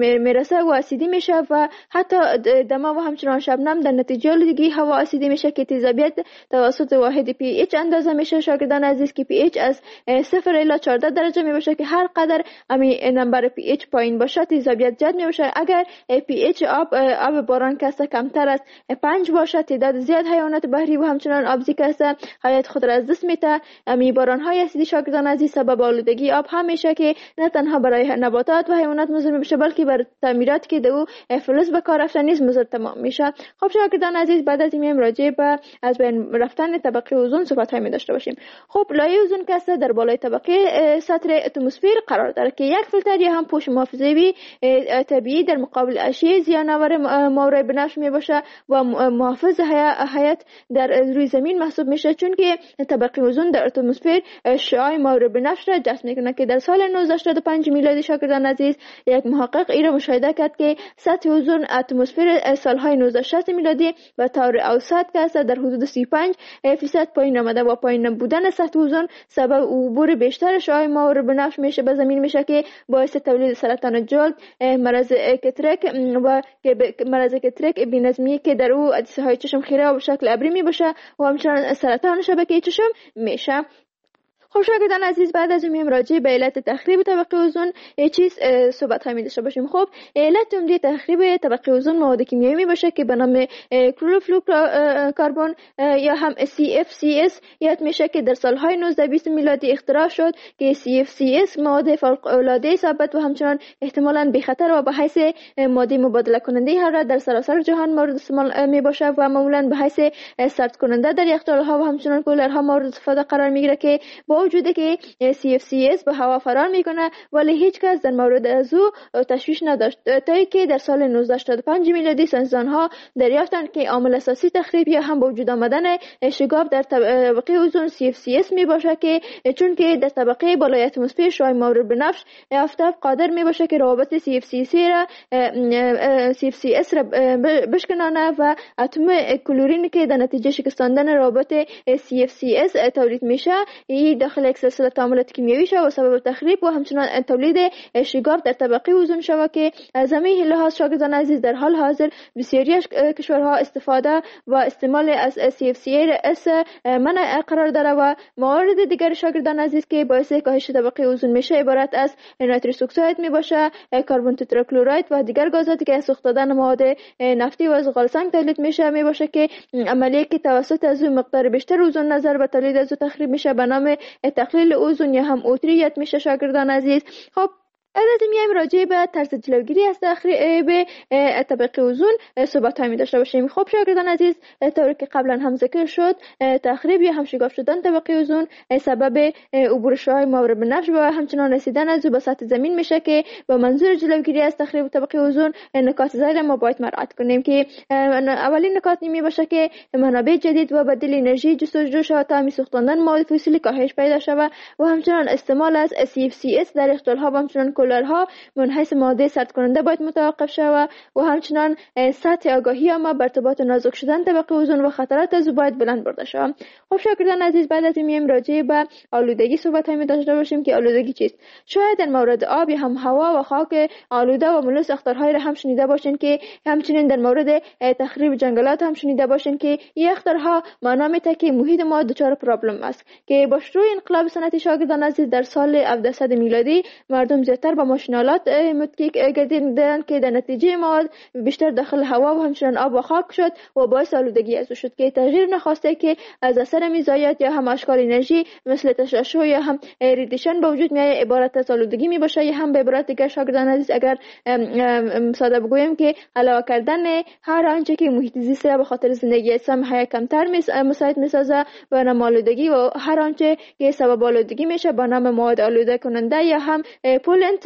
ملوثه و اسیدی میشه و حتی دما و همچنان شبنم در نتیجه آلودگی هوا اسیدی میشه که تیزابیت توسط واحد پی ایچ اندازه میشه. شاگردان عزیز که پی ایچ از صفر الی چهارده درجه می باشه که هر قدر امی نمبر پی ایچ پایین باشه تیزابیت زیاد می باشه. اگر پی ایچ آب آب باران کسته کمتر از پنج باشه تعداد زیاد حیوانات بحری و همچنان آبزی کسته حیات خود را از دست میده. امی باران های اسیدی شاگردان عزیز سبب آلودگی آب هم میشه که نه تنها برای نباتات و حیوانات مضر میشه بلکه بر تعمیرات که دو فلز به کار رفته نیز مضر تمام میشه. خب شاگردان عزیز بعد از این راجع به از بین رفتن طبقه اوزون صحبت های می داشته باشیم. خب لایه اوزون که در بالای طبقه سطح اتمسفر قرار داره که یک فیلتر یا هم پوش محافظوی طبیعی در مقابل اشعه زیانآور مورد بنفش می باشه و محافظ حیات در روی زمین محسوب میشه چون که طبقه اوزون در اتمسفر اشعاع مورد بنفش را جذب میکنه که در سال نوزده صد و هشتاد و پنج میلادی شاگردان عزیز یک محقق این را مشاهده کرد که سطح اوزون اتمسفر سالهای نوزده شصت میلادی و طور اوسط که در حدود سی و پنج فیصد پایین آمده و پایین بودن سطح اوزون سبب عبور بیشتر اشعاع مورد بنفش میشه به زمین میشه که باعث تولید سرطان جلد، مرض کترک و مرض کترک بی‌نظمی که در او عدسه های چشم خیره و به شکل ابری می باشه و همچنان سرطان شبکه چشم میشه. خب شاگردان عزیز بعد از این راجع به علت تخریب طبقه اوزون چیز صحبت ها می داشته باشیم. خب علت عمده تخریب طبقه اوزون مواد کیمیایی می باشه که به نام کلوروفلوروکاربن یا هم سی اف سی اس یاد میشه که در سالهای نوزده بیست میلادی اختراع شد که سی اف سی اس مواد فوق العاده ثابت و همچنان احتمالاً بی خطر و به حیث ماده مبادله کننده حرارت در سراسر جهان مورد استعمال می باشه و معمولاً به حیث سرد کننده در یخچال ها و همچنان کولرها مورد استفاده قرار می گیره که با وجود که سی اف سی اس به هوا فرار میکنه ولی هیچ کس در مورد از او تشویش نداشت تا اینکه در سال نوزده صد و هشتاد و پنج میلادی ساینسدان ها دریافتند که عامل اساسی تخریب یا هم با وجود آمدن شگاف در طبقه اوزون سی اف سی اس می باشه که چون که در طبقه بالای اتمسفر شعاع مورد بنفش آفتاب قادر می باشه که روابط سی اف سی اس را سی اف سی اس را بشکنانه و اتم کلورین که در نتیجه شکستاندن روابط سی اف سی اس تولید میشه ای داخل یک سلسله تعاملات کیمیایی شود و سبب تخریب و همچنان تولید شگاف در طبقه اوزون شود که از همه لحاظ شاگردان عزیز در حال حاضر بسیاری از کشورها استفاده و استعمال از سی اف سی اس منع قرار داره و موارد دیگر شاگردان عزیز که باعث کاهش طبقه اوزون میشه عبارت از نیتروس اکساید می باشه، کربن تتراکلورید و دیگر گازاتی که از سوخت دادن مواد نفتی و زغال سنگ تولید میشه می باشه که عملیه که توسط از مقدار بیشتر اوزون نظر به تولید از تخریب میشه به نام تقلیل اوزون یا هم اوتریت میشه شاگردان عزیز. خب بعد میایم راجع به طرز جلوگیری از تخریب طبقه اوزون صحبت هایی داشته باشیم. خب شاگردان عزیز طوری که قبلا هم ذکر شد تخریب یا هم شگاف شدن طبقه اوزون سبب عبور شعاع مورد بنفش و همچنان رسیدن از او به سطح زمین میشه که با منظور جلوگیری از تخریب طبقه اوزون نکات زیر ما باید مراعات کنیم که اولین نکات می باشه که منابع جدید و بدیل انرژی جستجو شود تا می سوختاندن مواد فسیلی کاهش پیدا شود و همچنان استعمال از سی اف سی اس در یخچال‌ها و همچنان کولرها منحیث ماده سرد کننده باید متوقف شود و همچنان سطح آگاهی ما بر ارتباط نازک شدن طبقه اوزون و خطرات از باید بلند برده شود. خب شاگردان عزیز بعد از این میایم راجع به آلودگی صحبت هایی داشته باشیم که آلودگی چیست. شاید در مورد آب یا هم هوا و خاک آلوده و ملوث اخطارهایی را هم شنیده باشین که همچنین در مورد تخریب جنگلات هم شنیده باشین که این اخطارها معنا میده که محیط ما دچار پرابلم است که با شروع انقلاب صنعتی شاگردان عزیز در سال هفتصد میلادی مردم زیادتر با ماشینالات متکی گردیدند که در نتیجه مواد بیشتر داخل هوا و همچنان آب و خاک شد و باعث آلودگی از شد که تغییر نخواسته که از اثر میزایت یا هم اشکال انرژی مثل تشعشع یا هم ریدیشن به وجود میاد عبارت از آلودگی می باشه یا هم به عبارت دیگر شاگردان عزیز اگر ساده بگویم که علاوه کردن هر آنچه که محیط زیست را به خاطر زندگی انسان حیا کمتر مساعد میسازه به نام آلودگی و هر آنچه که سبب آلودگی میشه به نام مواد آلوده کننده یا هم پولنت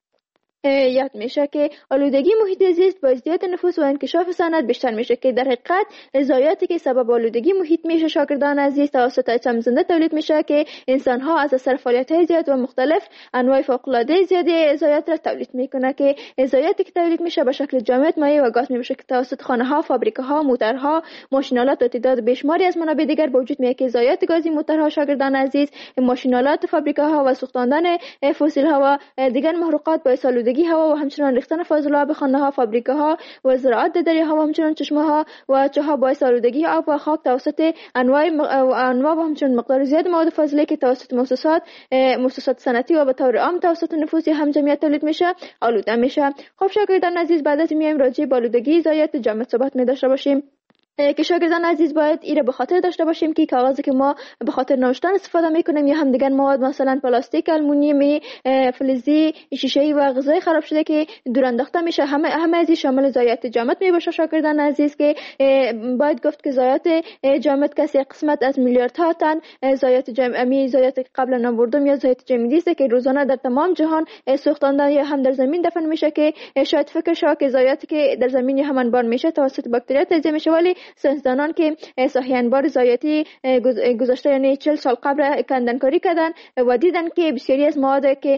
یاد میشه که آلودگی محیط زیست با ازدیاد نفوس و انکشاف صنعت بیشتر میشه که در حقیقت ضایعاتی که سبب آلودگی محیط میشه شاگردان عزیز توسط اجسام زنده تولید میشه که انسان ها از اثر فعالیت‌های زیاد و مختلف انواع فوق العاده زیادی ضایعات را تولید میکنه که ضایعاتی که تولید میشه به شکل جامد مایع و گاز میشه که توسط خانه ها، فابریکه ها، موتورها، ماشینالات و تعداد بیشماری از منابع دیگر به وجود میاد که ضایعات گازی موتورها شاگردان عزیز، ماشینالات، فابریکه ها و سوختاندن فسیل ها و دیگر محروقات باعث آلودگی آلودگی هوا و همچنان ریختن فاضلاب خانه‌ها، فابریکه‌ها و زراعت در دریاها و همچنان چشمه‌ها و چاه‌ها باعث آلودگی آب و خاک توسط انواع انواع و همچنان مقدار زیاد مواد فاضله که توسط مؤسسات مؤسسات صنعتی و به طور عام توسط نفوذ هم جمعیت تولید میشه آلوده میشه. خب شاگردان عزیز، بعد از میایم راجع به آلودگی ضایعات جامد صحبت می داشته باشیم که شاگردان عزیز باید ایره به خاطر داشته باشیم که کاغذی که ما به خاطر نوشتن استفاده میکنیم یا هم دیگر مواد مثلا پلاستیک، آلومینیومی، فلزی، شیشه‌ای و غذای خراب شده که دور انداخته میشه، همه همه از این شامل ضایعات جامد میباشه. شاگردان عزیز که باید گفت که ضایعات جامد کسی قسمت از میلیاردها تن ضایعات جمعی ضایعات قبلا نبردم یا ضایعات جمعی است که روزانه در تمام جهان سوختانده یا هم در زمین دفن میشه که شاید فکر شما که ضایعاتی که در زمین یا هم انبار میشه توسط باکتریا تجزیه میشه، ولی ساینسدانان که صحیح انبار ضایعاتی گذشته یعنی چهل سال قبل کندنکاری کردن و دیدن که بسیاری از مواد که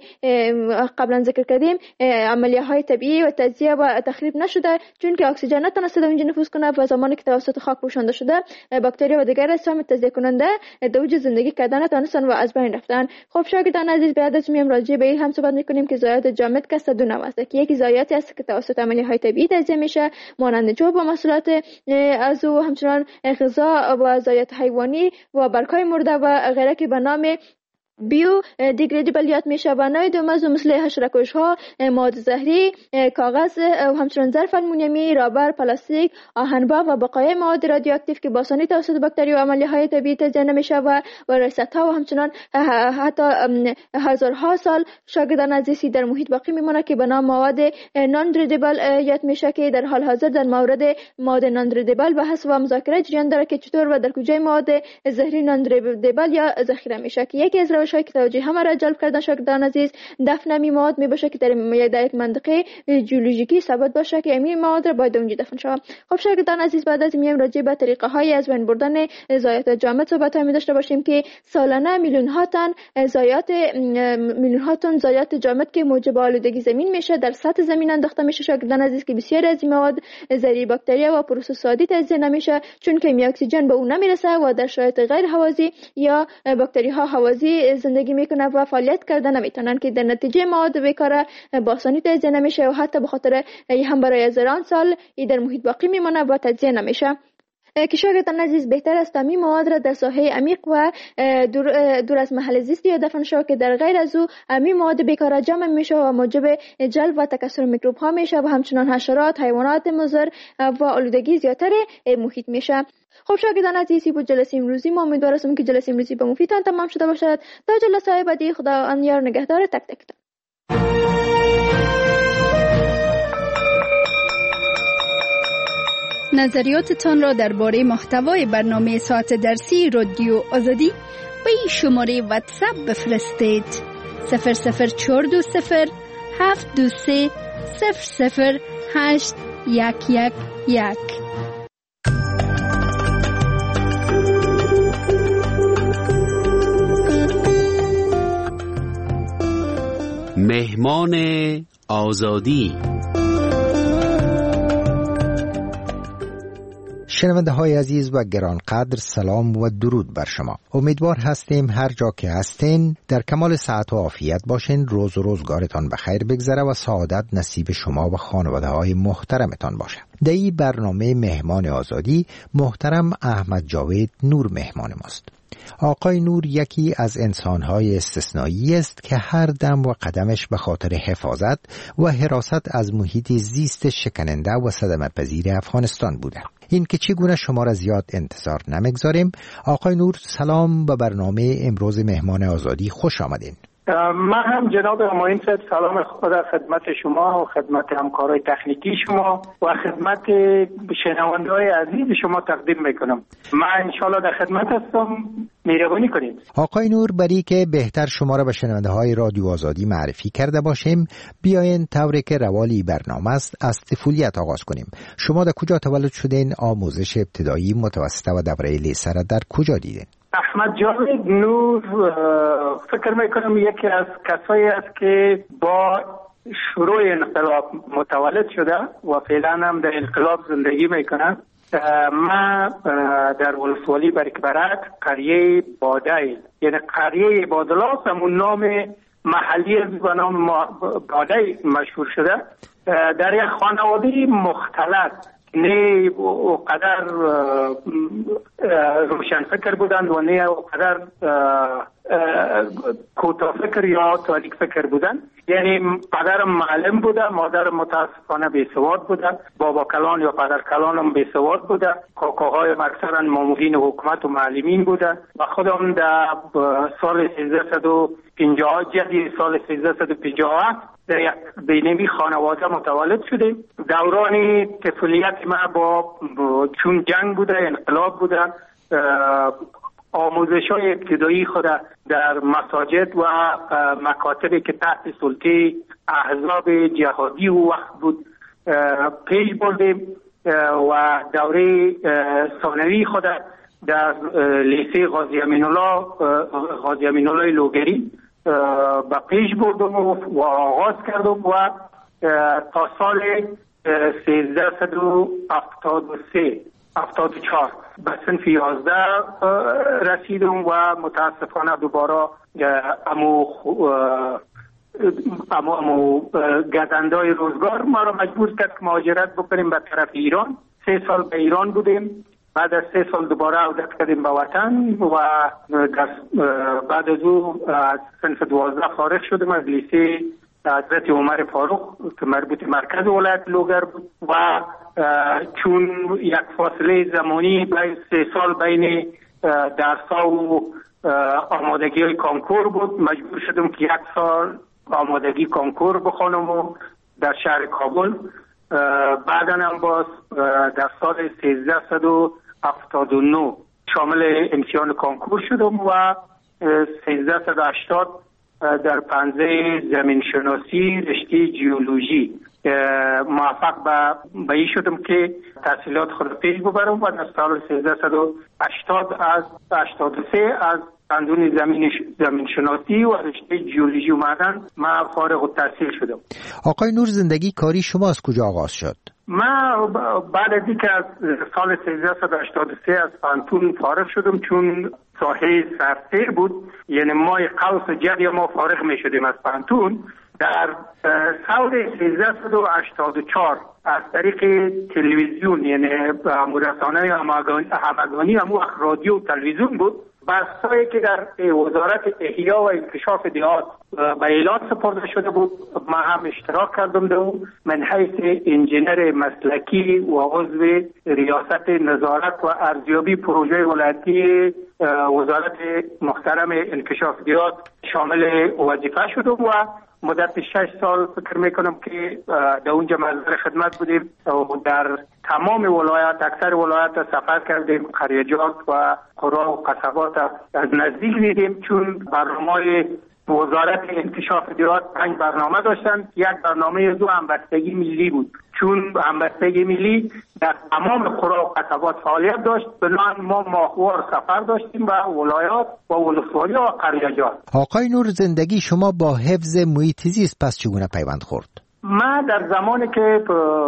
قبلا ذکر کردیم عملیه های طبیعی و تجزیه و تخریب نشده، چون که اکسیژن نتونسته در اونجا نفوذ کنه و زمانی که توسط خاک پوشانده شده باکتریا و دیگر اجسام تجزیه کننده در وجود زندگی کردن نتونستن و از بین رفتن. خب شاگردان عزیز، بعد از میام راجع به این هم صحبت میکنیم که ضایعات جامد که دو نوع است که یکی ضایعاتی است که توسط عملیه های طبیعی تجزیه میشه مانند چوب و محصولات از و همچنان غذا و ضایعات حیوانی و برگ‌های مرده و غیره که به نام بیو دیگریدیبل یاد میشه. و نوع دوم از مثل حشره‌کش ها، مواد زهری، کاغذ و همچنین ظرف آلومینیومی، رابر، پلاستیک، آهن‌باف و بقایای مواد رادیواکتیو که با آسانی توسط باکتریا و عملیه‌های طبیعی تجزیه نمیشه و وراثت‌ها و همچنین حتی هزارها سال شاگردان عزیزی در محیط باقی میمونه که به نام مواد نان دیگریدیبل یاد میشه که در حال حاضر در مورد مواد نان دیگریدیبل بحث و مذاکره جریان داره که چطور و در کجای مواد زهری نان دیگریدیبل یا ذخیره میشه. که یکی از روش‌های که توجه همه را جلب کردن شاگردان عزیز دفن می مواد می باشه که در یک منطقه ژئولوژیکی ثابت باشه که این مواد را باید اونجا دفن شود. خب شاگردان عزیز، بعد از میایم راجع به طریقه های از بین بردن ضایعات جامد صحبت می داشته باشیم که سالانه میلیون ها تن ضایعات میلیون ها تن ضایعات جامد که موجب آلودگی زمین میشه در سطح زمین انداخته میشه شاگردان عزیز که بسیاری از این مواد ذریع باکتریا و پروسسادی تجزیه نمیشه چون که اکسیژن به اون نمیرسه و در شرایط غیر هوازی یا باکتری ها هوازی زندگی میکنه و فعالیت کرده نمیتونن که در نتیجه مواد بیکاره با آسانی تجزیه نمیشه و حتی به خاطر هم برای هزاران سال ای در محیط باقی میمونه و تجزیه نمیشه. که شاگردان عزیز بهتر است این مواد را در ساحه عمیق و دور, دور از محل زیست یا دفن شود که در غیر از او این مواد بیکاره جمع میشه و موجب جلب و تکثر میکروب ها میشه و همچنان حشرات، حیوانات مضر و آلودگی زیاتر محیط میشه. خب شاگردان عزیزی بود جلسه امروزی، ما امیدوارم که جلسه امروزی به مفیدتان تمام شده باشد. تا جلسه بعدی خدا یار نگهدار تک تک. نظریاتتان را درباره محتوای برنامه ساعت درسی رادیو آزادی به این شماره واتساپ بفرستید: صفر صفر چهار دو صفر هفت دو سه صفر صفر هشت یک یک یک. مهمان آزادی. شنونده های عزیز و گرانقدر، سلام و درود بر شما. امیدوار هستیم هر جا که هستین در کمال صحت و عافیت باشین، روز و روزگارتان بخیر بگذره و سعادت نصیب شما و خانواده های محترمتان باشه. در این برنامه مهمان آزادی محترم احمد جاوید نور مهمان ماست. آقای نور یکی از انسان‌های استثنایی است که هر دم و قدمش به خاطر حفاظت و حراست از محیط زیست شکننده و صدمه‌پذیر افغانستان بوده. این که چگونه شما را زیاد انتظار نمیگذاریم. آقای نور سلام به برنامه امروز مهمان آزادی، خوش آمدین. من هم جناب همایون صاحب سلام خدا خدمت شما و خدمت همکارای تکنیکی شما و خدمت شنونده‌های عزیز شما تقدیم میکنم. من انشالله در خدمت هستم، مهربانی کنید. آقای نور، برای که بهتر شما را به شنونده‌های رادیو آزادی معرفی کرده باشیم، بیاین طوری که روالی برنامه است از طفولیت آغاز کنیم. شما در کجا تولد شدین؟ آموزش ابتدایی، متوسطه و دوره لیسه را در کجا دیدین؟ احمد جاوید نور فکر میکنم یکی از کسایی است که با شروع انقلاب متولد شده و فعلا هم در انقلاب زندگی میکنه. من در ولسوالی برکبرک قریه بادایل، یعنی قریه بادلاس، همون نام محلی به نام باده مشهور شده. در یک خانواده مختلط نه اونقدر روشن فکر بودند و نه اونقدر کوتاه فکر یا تاریک فکر بودند. یعنی پدرم معلم بوده، مادرم متاسفانه بیسواد بوده، بابا کلان یا پدر کلانم بیسواد بوده، کاکاهایم اکثرا مامورین حکومت و معلمین بوده و خودم در سال سیزده و پنجاه جدی سال سیزده و پنجاه در یک بینمی خانواده متولد شدیم. دوران طفولیت ما با چون جنگ بوده، انقلاب بوده، آموزش های ابتدایی خود در مساجد و مکاتبی که تحت سلطه احزاب جهادی و وقت بود پیش بردیم و دوره ثانوی خود در لیسه غازی امین الله غازی امین الله لوگری با پیش بردم و آغاز کردم و تا سال سیزده و هفتاد و سه هفتاد و چهار به صنف یازده رسیدم و متاسفانه دوباره امو امو امو گزندای روزگار ما را مجبور کرد که مهاجرت بکنیم به طرف ایران. سه سال به ایران بودیم، بعد از سه سال دوباره عودت کردیم به وطن و بعد از او از صنف دوازده فارغ شدم از لیسه حضرت عمر فاروق که مربوط مرکز ولایت لوگر بود و چون یک فاصله زمانی بین سه سال بین درس‌ها و آمادگی های کانکور بود، مجبور شدم که یک سال آمادگی کانکور بخوانم و در شهر کابل. بعدا هم باز در سال سیزده و هفتاد و نه شامل امتحان کانکور شدم و سیزده و هشتاد در پنزه زمین شناسی رشته جیولوژی موفق به ای شدم که تحصیلات خود پیش ببرم و در سال سیزده و هشتاد از هشتاد و سه از قانون زمین زمین شناسی و رشته جیولوژی و معدن من فارغ التحصیل شدم. آقای نور، زندگی کاری شما از کجا آغاز شد؟ من بعد از اینکه از سال سیزده و هشتاد و سه از پانتون فارغ شدم، چون ساحه سرسیر بود، یعنی مای قوس جدی ما فارغ می شدیم از پانتون. در سال سیزده و هشتاد و چهار از طریق تلویزیون، یعنی رسانه همگانی همو رادیو و تلویزیون بود، بحثایی که در وزارت احیا و انکشاف دیهات به اعلان سپرده شده بود ما هم اشتراک کردم در من حیث انجینر مسلکی و عضو ریاست نظارت و ارزیابی پروژه ولایتی وزارت محترم انکشاف دیهات شامل وظیفه شدم و مدت شش سال فکر میکنم که در اونجا مزار خدمت بودیم و در تمام ولایات اکثر ولایات سفر کردیم، خریجات و قرا و قصبات از نزدیک دیدیم، چون برنامه وزارت انکشاف دیهات پنج برنامه داشتن. یک برنامه دو همبستگی ملی بود، چون همبستگی ملی در تمام قرا و قصبات فعالیت داشت. بنابراین ما ماهوار سفر داشتیم به ولایات و ولسوالی و قریجات. آقای نور، زندگی شما با حفظ محیط زیست پس چگونه پیوند خورد؟ من در زمانی که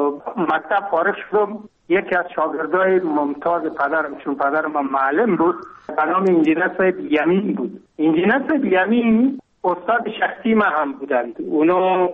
مکتب فارغ شدم یکی از شاگردای ممتاز پدرم، چون پدرم معلم بود، به نام انجینر صاحب یمین بود. انجینر صاحب یمین استاد شخصی ما هم بودند. اونا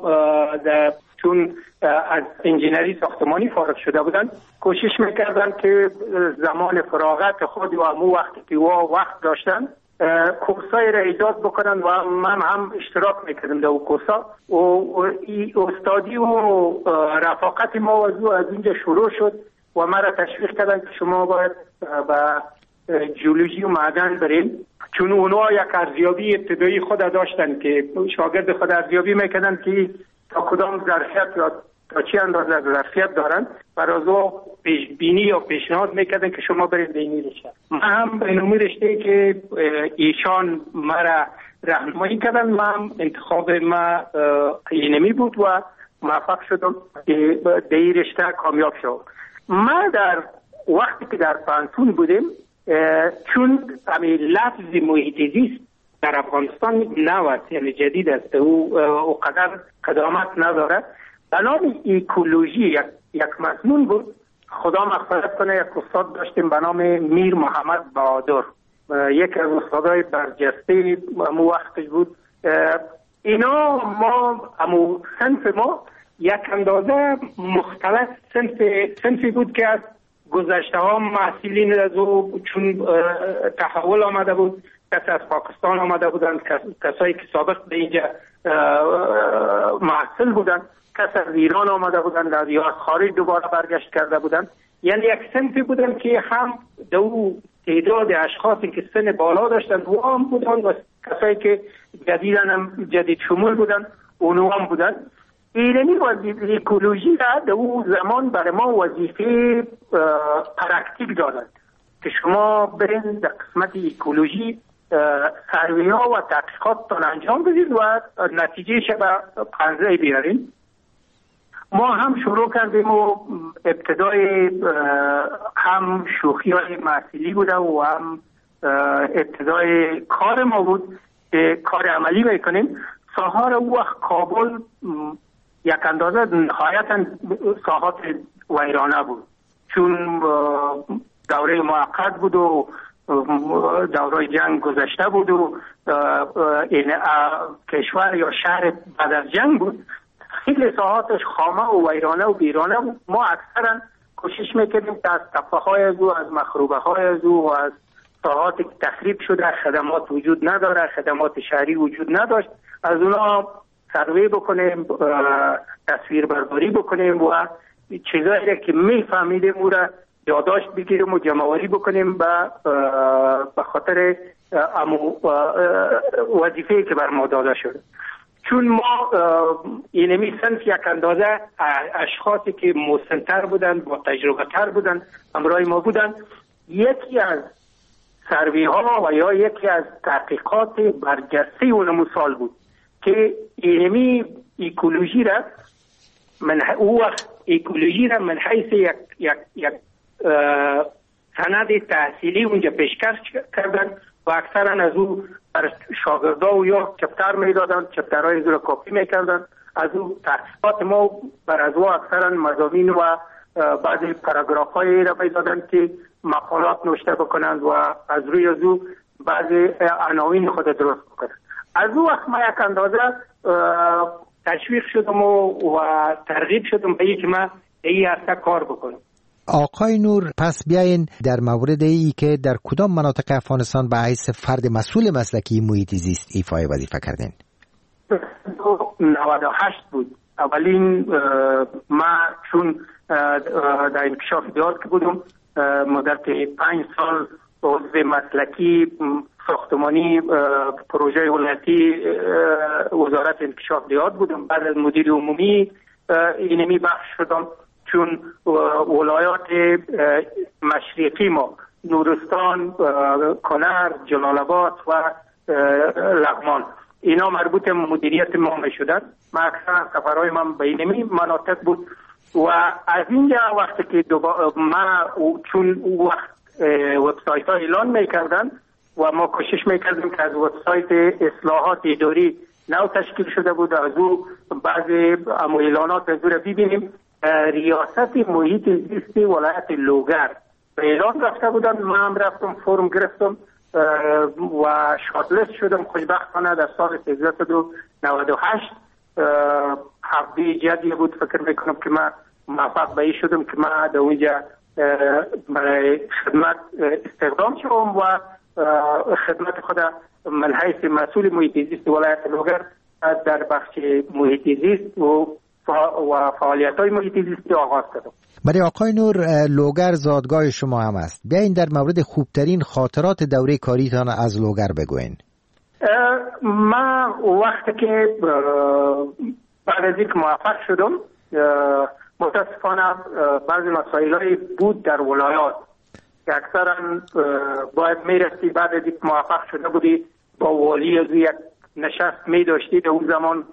چون از انجینری ساختمانی فارغ شده بودند کوشش میکردن که زمان فراغت خود و همون وقتی که وا وقت داشتن کورسای را ایجاد بکنن و من هم اشتراک میکردم در اون کورسا و استادی و رفاقت ما و از اینجا شروع شد و ما را تشویق کردن که شما باید به جیولوژی و معدن بریم، چون اونها یک ارزیابی ابتدایی خود داشتن که شاگرد خود ارزیابی میکردن که تا کدام ظرفیت یا تا چی اندازه ظرفیت دارن، برای او پیش بینی یا پیشنهاد میکردن که شما برید به این رشته. من هم به این رشته که ایشان مرا راهنمایی کردن، من انتخاب ما اینمی بود و موفق شدم که در این رشته کامیاب شدم. ما در وقتی که در پانتون بودیم، چون همین لفظ محیط زیست در افغانستان نوست، یعنی جدید است، او قدر قدامت نداره، به نام ایکولوژی یک, یک مضمون بود. خدا مغفرت کنه، یک استاد داشتیم به نام میر محمد بهادر، یک از استادای برجسته مو وقتش بود. اینا ما امو صنف ما یک اندازه مختلف صنف صنفی بود که از گذشته ها محصولین از او چون تحول آمده بود، کسی از پاکستان آمده بودند، کسایی که سابق به اینجا محصل بودند، کسی از ایران آمده بودند یا از خارج دوباره برگشت کرده بودند. یعنی یک صنفی بودند که هم دو تعداد اشخاصی که سن بالا داشتند و هم بودند و کسایی که جدیدن هم جدید شمول بودند اونو هم بودند. ایرانی وظیفه اکولوژی را در اون زمان برای ما وظیفه پرکتیک دادند که شما برین در قسمت اکولوژی سروی ها و تحقیقاتتان انجام بدید و نتیجه شبه پنزه بیارین. ما هم شروع کردیم و ابتدای هم شوخی های محصولی بوده و هم ابتدای کار ما بود که کار عملی میکنیم. ساحار او وقت کابل یک اندازه نهایتا ساحات ویرانه بود، چون دوره موقت بود و دوره جنگ گذشته بود و این کشور یا شهر بعد از جنگ بود. خیلی ساحاتش خامه و ویرانه و بیرانه بود. ما اکثرا کوشش میکردیم که از تپه های از او، از مخروبه های از او و از ساحات تخریب شده، خدمات وجود نداره، خدمات شهری وجود نداشت، از اونا سروی بکنیم، تصویر برداری بکنیم و چیزایی که میفهمیدیم او را یادداشت بگیریم و جمع‌آوری بکنیم به خاطر وظیفه‌ای که بر ما داده شده. چون ما اینمی صنف یک اندازه اشخاصی که مسن‌تر بودن، با تجربه تر بودن، همراه ما بودن، یکی از سروی ها و یا یکی از تحقیقات برجسته اون مثال بود که اینمی اکولوژی را من او وقت اکولوژی را من حیث یک یک یک سند تحصیلی اونجا پیشکش کردن و اکثرا از او بر شاگردا و یا چپتر میدادن، چپترهای از او را کپی میکردن. از او تحقیقات ما بر از او اکثرا مضامین و بعضی پاراگراف های را میدادن که مقالات نوشته بکنند و از روی از او بعضی عناوین خود درست بکنند. از او وقت ما یک اندازه تشویق شدم و, و ترغیب شدم به اینکه من این هسته کار بکنم. آقای نور، پس بیاین در مورد ای که در کدام مناطق افغانستان به حیث فرد مسئول مسلکی محیط زیست ایفای وظیفه کردین؟ نود و هشت بود. اولین ما چون در انکشاف دیات که بودم مدت پنج سال عضو مسلکی ساختمانی پروژه ولایتی وزارت انکشاف دیات بودم. بعد از مدیر عمومی اینمی بخش شدم، چون ولایات مشرقی ما نورستان، کنر، جلال آباد و لغمان اینا مربوط مدیریت ما می شدن. ما اکثر سفرهای من به اینمی مناطق بود و از اینجا وقتی که ما چون وقت وبسایت ها اعلان می کردن و ما کوشش می کردیم که از وبسایت اصلاحات اداری نو تشکیل شده بود از او بعضی اعلانات از او را ببینیم. ریاست محیط زیست ولایت لوگر به اعلان رفته بودن، من هم رفتم فرم گرفتم و شاتلست شدم. خوشبختانه در سال سیزده و نود و هشت حقی جدی بود، فکر میکنم که من موفق به این شدم که من در اونجا برای خدمت استخدام شدم و خدمت خود من حیث مسئول محیط زیست ولایت لوگر در بخش محیط زیست و و فعالیت های محیط زیستی آغاز کردم. برای آقای نور، لوگر زادگاه شما هم است. بیاین در مورد خوبترین خاطرات دوره کاریتان از لوگر بگوین. من وقتی که بعد از اینکه موفق شدم متاسفانه بعضی مسائلی بود در ولایات که اکثرا باید میرستی بعد از اینکه موفق شده بودی با والی از یک نشست می داشتی. در اون زمان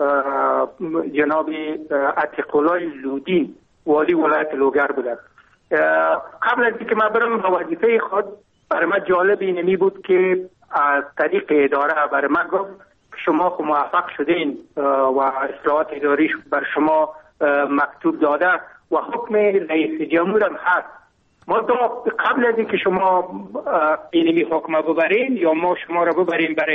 جناب عتیق‌الله لودین والی ولایت لوگر بودند. قبل از اینکه من برم به وظیفه خود برای من جالب اینمی بود که از طریق اداره برای من گفت شما خود موفق شدین و اصلاحات اداری بر شما مکتوب داده و حکم رئیس جمهور هم هست. ما قبل از اینکه شما اینمی حکم ببرین یا ما شما را ببرین برای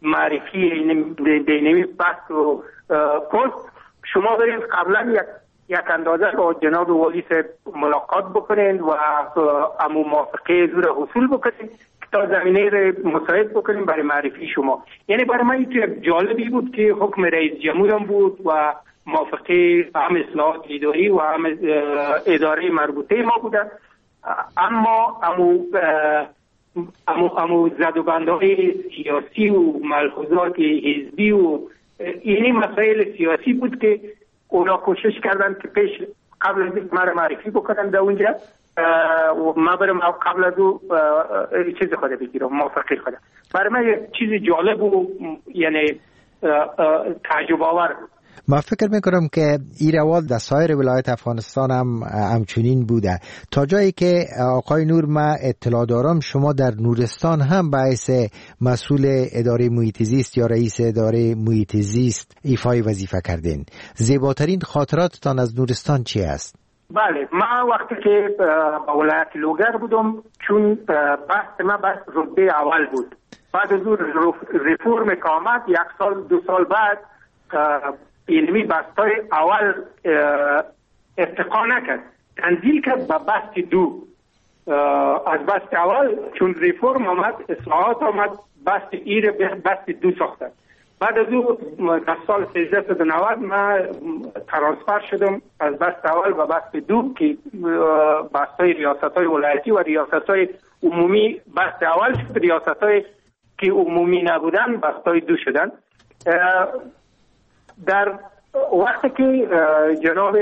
معرفی دینوی بحث و پست شما برید قبلا یک یک اندازه با جناب والی صاحب ملاقات بکنید و امو موافقه زور حصول بکنید تا زمینه رو مساعد بکنیم برای معرفی شما. یعنی برای من این جالبی بود که حکم رئیس جمهور هم بود و موافقه هم اصلاحات اداری و هم اداره مربوطه ما بودن، اما امو امو امو زدوبندهای سیاسی و ملحوظات حزبی و اینی مسائل سیاسی بود که اونا کوشش کردن که پیش قبل از اینکه مرا معرفی بکنن در اونجا و ما برم قبل از او چیز خود بگیرم موافقه خود. برای من یک چیز جالب و یعنی تعجب آور. ما فکر میکنم که این روال در سایر ولایت افغانستان هم همچنین بوده، تا جایی که آقای نور ما اطلاع دارم شما در نورستان هم باعث مسئول اداره محیط زیست یا رئیس اداره محیط زیست ایفای وظیفه کردین. زیباترین خاطراتتان از نورستان چی است؟ بله، من وقتی که با ولایت لوگر بودم، چون بحث ما بحث رتبه اول بود، بعد از اون ریفورم که آمد یک سال دو سال بعد علمی بستای اول ارتقا نکرد، تنزیل کرد به بست دو. از بست اول چون ریفورم آمد، اصلاحات آمد، بست ایر به بست دو ساختن. بعد از او در سال سیزده و نود من ترانسفر شدم از بست اول و بست دو که بستای ریاست های ولایتی و ریاست های عمومی بست اول شد، ریاست های که عمومی نبودن بستای دو شدن. در وقتی که جناب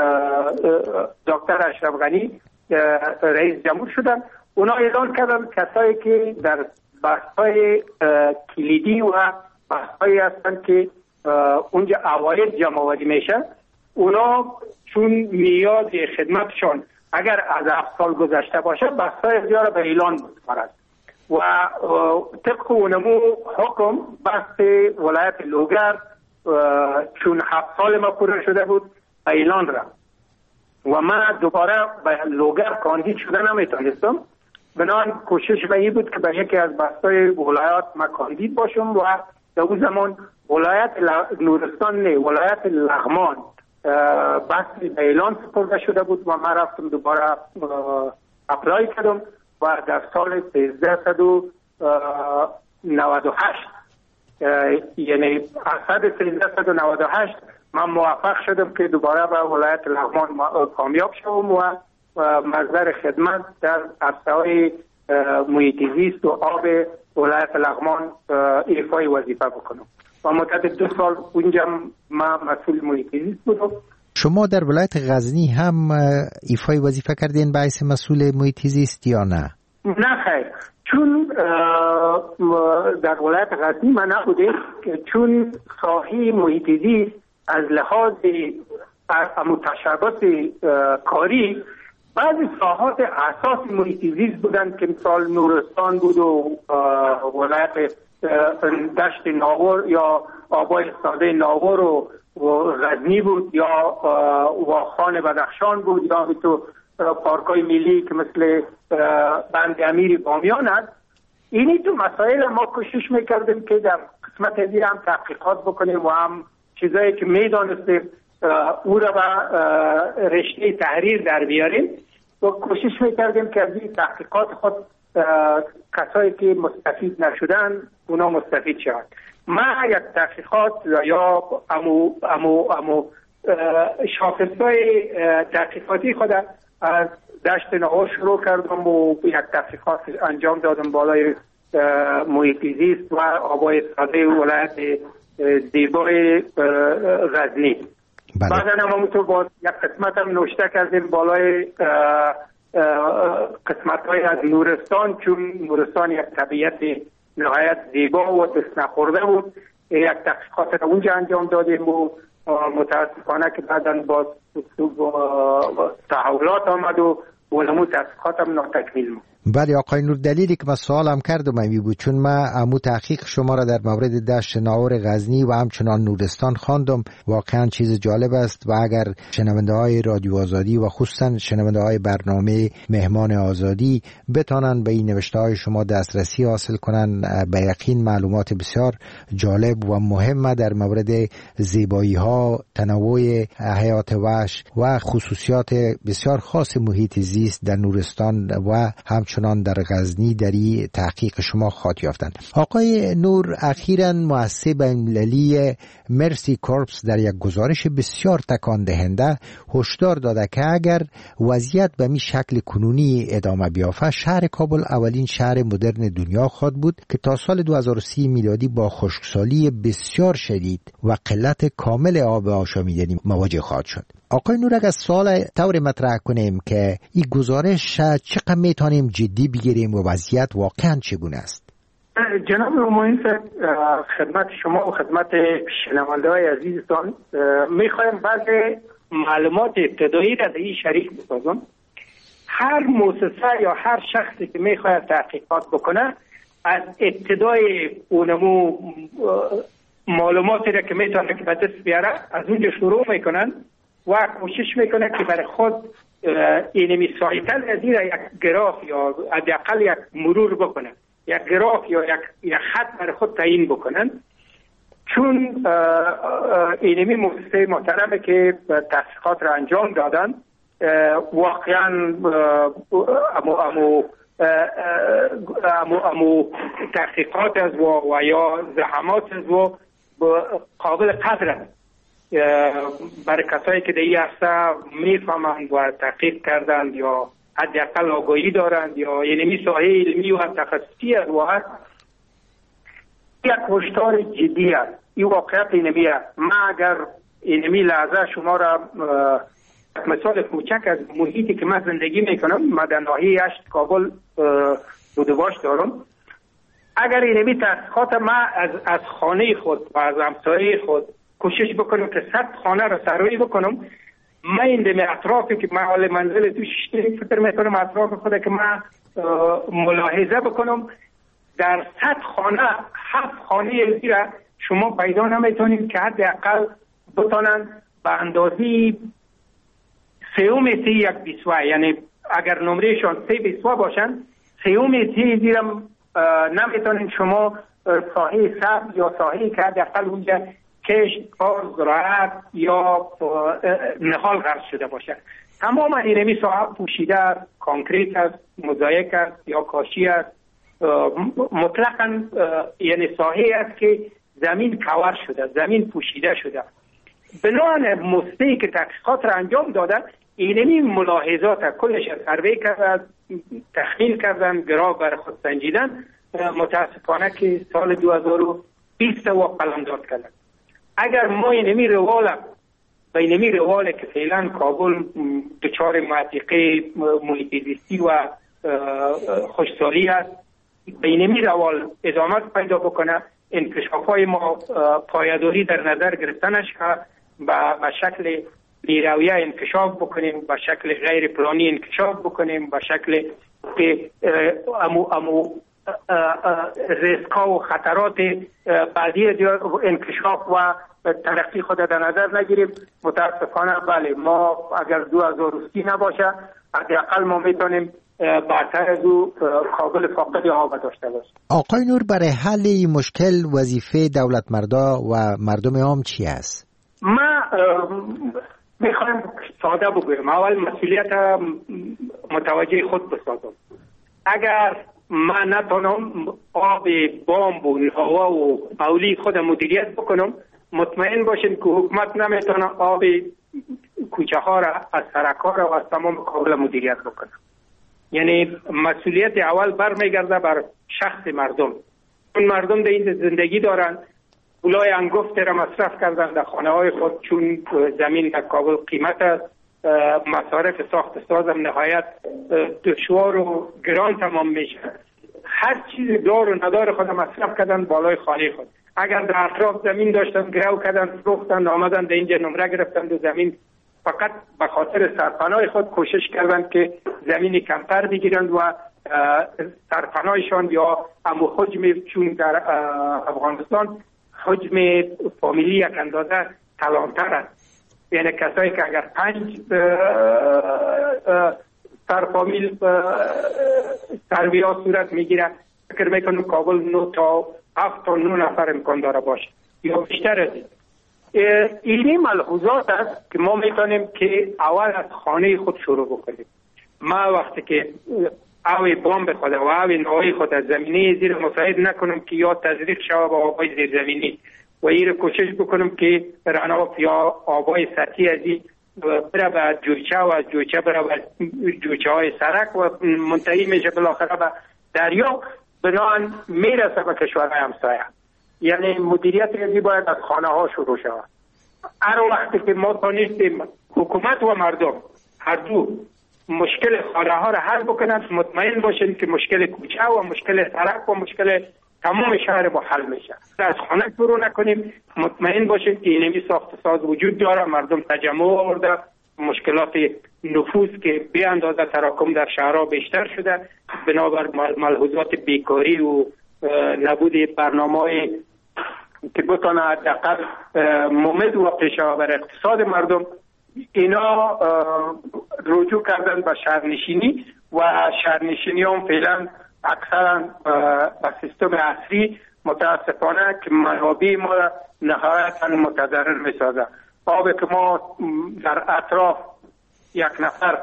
دکتر اشرف غنی رئیس جمهور شدن، اونا اعلان کردن کسایی که در بحث‌های کلیدی و بحث‌هایی هستند که اونجا عواید جمع‌آوری میشه، اونا چون میاد خدمتشان اگر از هفت سال گذشته باشه بحث‌های زیاد به اعلان می‌سپارد و طبق اونمو حکم بحث ولایت لوگر چون هفت سال ما پوره شده بود اعلان را و من دوباره به لوگر کاندید شده نمیتونستم، بنابراین کوشش به این بود که به یکی از بحث‌های ولایات ما کاندید باشم و در اون زمان ولایت نورستان نه ولایت لغمان بحث به اعلان سپرده شده بود و من رفتم دوباره اپلای کردم و در سال سیزده و نود و هشت یعنی اسد سیزده و نود و هشت من موفق شدم که دوباره به ولایت لغمان کامیاب شدم و مصدر خدمت در عرصه‌های محیط زیست و آب ولایت لغمان ایفای وظیفه بکنم و مدت دو سال اونجا من مسئول محیط زیست بودم. شما در ولایت غزنی هم ایفای وظیفه کردین باعث مسئول محیط زیست یا نه؟ نه خیر، چون در ولایت غزنی من نبوده، چون ساحه محیط زیست از لحاظ متشابهات کاری بعضی ساحات اساس محیط زیست بودن که مثال نورستان بود و ولایت دشت ناور یا آبای ساده ناور و غزنی بود یا واخان بدخشان بود یا تو پارکای ملی که مثل بند امیر بامیان است. اینی تو مسائل ما کوشش میکردیم که در قسمت دیگه هم تحقیقات بکنیم و هم چیزایی که میدانستیم او را به رشته تحریر در بیاریم و کوشش میکردیم که از این تحقیقات خود کسایی که مستفید نشدن اونا مستفید شوند. من یک تحقیقات یا امو امو امو شاخصهای تحقیقاتی خود از دشت ناور شروع کردم و یک تحقیقات انجام دادم بالای محیط زیست و آبای ساده ولایت زیبای غزنی. بعدا هم همونطور باز یک قسمت هم نوشته کردیم بالای قسمت های از نورستان، چون نورستان یک طبیعت نهایت زیبا و دست نخورده بود، یک تحقیقات رو اونجا انجام دادیم و متاسفانه که بعدا باز تحولات آمد و ولمو تحقیقات هم ناتکمیل بود. بله آقای نور، دلیلی که من سوالم کردم امی بود چون من امو تحقیق شما را در مورد دشت ناور غزنی و همچنان نورستان خواندم. واقعا چیز جالب است و اگر شنونده های رادیو آزادی و خصوصا شنونده های برنامه مهمان آزادی بتانن به این نوشته های شما دسترسی حاصل کنن، به یقین معلومات بسیار جالب و مهم در مورد زیبایی ها، تنوع حیات وحش و خصوصیات بسیار خاص محیط زیست در نورستان و همچنان در غزنی در این تحقیق شما خواهد یافتند. آقای نور، اخیراً مؤسسه بین‌المللی مرسی کورپس در یک گزارش بسیار تکان دهنده هشدار داده که اگر وضعیت به می شکل کنونی ادامه بیافته، شهر کابل اولین شهر مدرن دنیا خواهد بود که تا سال دو هزار و سی میلادی با خشکسالی بسیار شدید و قلت کامل آب آشامیدنی مواجه خواهد شد. آقای نور، اگر سوال طور مطرح کنیم که این گزارش چقدر میتونیم جدی بگیریم و وضعیت واقعا چگونه است؟ جناب معین صاحب، خدمت شما و خدمت شنونده های عزیزتان میخوایم بعض معلومات ابتدایی را در این شریک بسازم. هر مؤسسه یا هر شخصی که میخواید تحقیقات بکنه از ابتدای اونمو معلوماتی را که میتونه که به دست بیاره از اونجا شروع میکنن و کوشش میکنه که برای خود اینمی سایتل از این یک گراف یا حداقل یک مرور بکنه، یک گراف یا یک, یک خط برای خود تعیین بکنن. چون اینمی مؤسسه محترمه که تحقیقات را انجام دادن، واقعا امو امو امو امو تحقیقات از و, و یا زحمات از و قابل قدر است برای کسایی که در این عرصه میفهمند و تحقیق کردند یا حداقل آگاهی دارند یا اینمی ساحه علمی و تخصصی است. و یک هشدار جدی است. این واقعیت اینمی است. من اگر اینمی لحظه شما را مثال کوچک از محیطی که من زندگی میکنم، من در ناحیه هشت کابل بودواش دارم، اگر اینمی تحقیقات من از از خانه خود و از همسایه خود کوشش بکنم که صد خانه را سرایی بکنم، من این دم اطرافی که من حال منزل تو شیشتری فکر میکنم اطراف خود که من ملاحظه بکنم، در صد خانه هفت خانه ازی را شما پیدا نمیتونید که حداقل بتانن به اندازی سیوم سی یک بیسوه، یعنی اگر نمرهشان سی بیسوه باشن سیوم سی دیرم نمیتونید شما ساحه سبز یا ساحه که حداقل اونجا کشت، کار، زراعت یا نهال غرس شده باشه. تمام اینمی ساحه پوشیده است، کانکریت است، موزاییک است یا کاشی است، مطلقاً یعنی ساحه است که زمین کور شده، زمین پوشیده شده. بنابراین مؤسسه‌ای که تحقیقات را انجام داده اینمی ملاحظات کلش سروی کردن، تخمین کردن، گراف بر خود سنجیدن، متاسفانه که سال دو هزار و بیست و قلمداد کردن. اگر ما اینمی روال به اینمی روال که فعلا کابل دچار معتیقه محیط زیستی و خوشسالی است، به اینمی روال ادامت پیدا بکنه، انکشاف های ما پایداری در نظر گرفتنش که به شکل بیرویه انکشاف بکنیم، به شکل غیر پلانی انکشاف بکنیم، به شکل که امو امو ریسکا و خطرات بعدی انکشاف و ترقی خود در نظر نگیریم. متاسفانه بله، ما اگر دو هزار و سی نباشه حداقل ما میتونیم برتر از او قابل فاقد آب داشته باشیم. آقای نور، برای حل این مشکل وظیفه دولت مردا و مردم عام چی است؟ ما میخوایم ساده بگویم. اول مسئولیت متوجه خود بسازم. اگر من نتونم آب بامب و هوا و مولی خود مدیریت بکنم، مطمئن باشین که حکومت نمیتونه آب کوچه ها را از سرک ها را و از تمام کابل مدیریت بکنه. یعنی مسئولیت اول برمیگرده بر شخص مردم. اون مردم در این زندگی دارن، پولای انگفت را مصرف کردن در خانه های خود، چون زمین در کابل قیمت است، مصارف ساخت سازم نهایت دشوار و گران تمام میشه. هر چیز دار و ندار خود مصرف کردن بالای خانه خود. اگر در اطراف زمین داشتن گرو کردن، فروختن، آمدن در اینجا نمره گرفتن و زمین فقط به خاطر سرپناه خود کوشش کردن که زمین کمتر بگیرند و سرپناهشان یا امو حجم، چون در افغانستان حجم فامیلی یک اندازه کلانتر است، یعنی کسایی که اگر پنج سرفامیل سرویا صورت میگیره، فکر میکنم کابل نه تا هفت تا نه نفر امکان داره باشه یا بیشتر از این. اینی ملحوظات است که ما میتونیم که اول از خانه خود شروع بکنیم. ما وقتی که اوی بام خود و اوی نوعی خود از زمینه زیر مساعد نکنم که یا تزریق شود با آبای زیر زمینی و این کوشش بکنم که رناف یا آبای سطحی از این بره به جویچه و از جویچه بره به جویچه های سرک و منتهی میشه بالاخره به دریا، بنابراین میرسه به کشورهای همسایه. یعنی مدیریت ریزی باید از خانه ها شروع شود. هر وقتی که ما تانستیم حکومت و مردم هر دو مشکل خانه ها را حل بکنند، مطمئن باشیم که مشکل کوچه و مشکل سرک و مشکل تمام شهر با حل میشه. از خانه شروع نکنیم، مطمئن باشیم که اینمی ساخت ساز وجود داره، مردم تجمع آورده، مشکلات نفوذ که به اندازه تراکم در شهرها بیشتر شده، بنابر ملحوظات بیکاری و نبود برنامه که بتونه حداقل ممد و پیشاور اقتصاد مردم، اینا رجوع کردن به شهرنشینی و شهرنشینی هم فعلا اکثرا به سیستم عصری متاسفانه که منابع ما را نهایتا متضرر میسازه. آبی که ما در اطراف یک نفر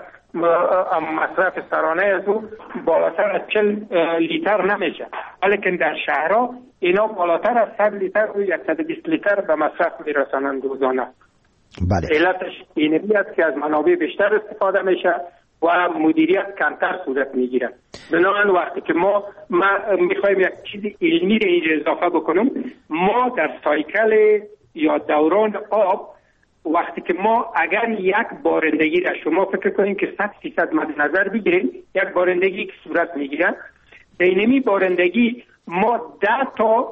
مصرف سرانه از او بالاتر از چل لیتر نمیشه، ولیکن در شهرها اینا بالاتر از صد لیتر و صد و بیست لیتر به مصرف میرسانند روزانه. بله. علتش اینمی است که از منابع بیشتر استفاده میشه و مدیریت کمتر صورت میگیره. بنابراین وقتی که ما, ما میخوایم یک چیز علمی رو اینجا اضافه بکنم، ما در سایکل یا دوران آب وقتی که ما اگر یک بارندگی را شما فکر کنیم که صد فیصد مد نظر بگیریم، یک بارندگی که صورت میگیره، بینمی بارندگی ما ده تا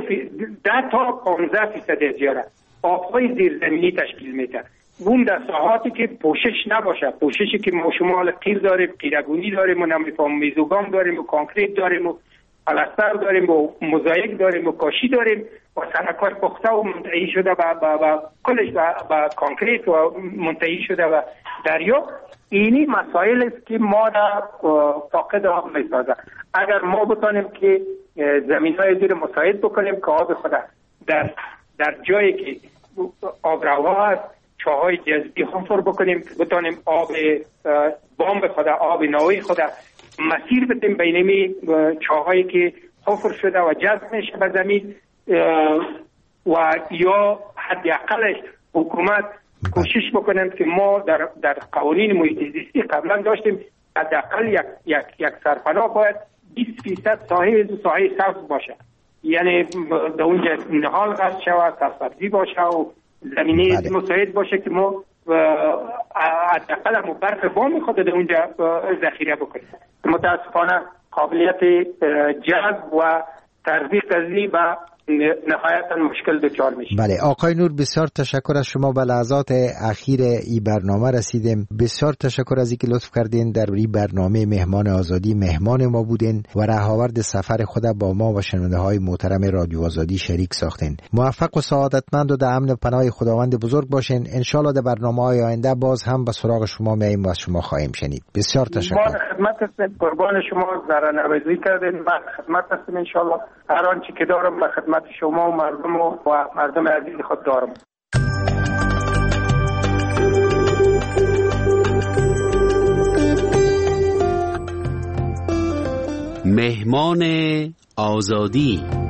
ده تا پانزده فیصد از یاره آبهای زیرزمینی تشکیل میده. اون در ساحاتی که پوشش نباشه، پوششی که ما شما حالا قیر داریم، قیرگونی داریم و نمیفهم میزوگام داریم و کانکریت داریم و پلستر داریم و موزاییک داریم و کاشی داریم و سرک‌های پخته و منتهی شده و کلش به کانکریت و منتهی شده و دریا. اینی مسائل است که ما را فاقد آب میسازه. اگر ما بتانیم که زمین‌های زیر مساعد بکنیم که آب خود در در جایی که آب روا هست چاهای جذبی حفر بکنیم که بتانیم آب بام خود، آب نوعی خود مسیر بدیم بینمی چاهایی که حفر شده و جذب میشه به زمین، و یا حداقلش حکومت کوشش بکنیم که ما در در قوانین محیط زیستی قبلا داشتیم حداقل یک یک یک سرپناه باید بیست فیصد ساحه ساحه سبز باشه، یعنی در اونجا نهال قصد شود، سرسبزی باشه و زمینه مساعد باشه که ما حداقل هم برف بام خود در اونجا ذخیره بکنیم. متاسفانه قابلیت جذب و تربیت ازلی و نهایتا مشکل دچار میشه. بله آقای نور، بسیار تشکر از شما. به لحظات اخیر این برنامه رسیدیم. بسیار تشکر از اینکه لطف کردین در این برنامه مهمان آزادی مهمان ما بودین و رهاورد سفر خود با ما و شنونده های محترم رادیو آزادی شریک ساختین. موفق و سعادتمند و در امن و پناه خداوند بزرگ باشین. ان شاء الله در برنامه‌های آینده باز هم به سراغ شما میایم و از شما خواهیم شنید. بسیار تشکر. ما خدمت هستیم، قربان شما، ذره نوازی کردین. من خدمت هستم ان شاء الله. هر آنچه که دارم به خدمت شما و مردم و مردم عزیز خود دارم. مهمان آزادی.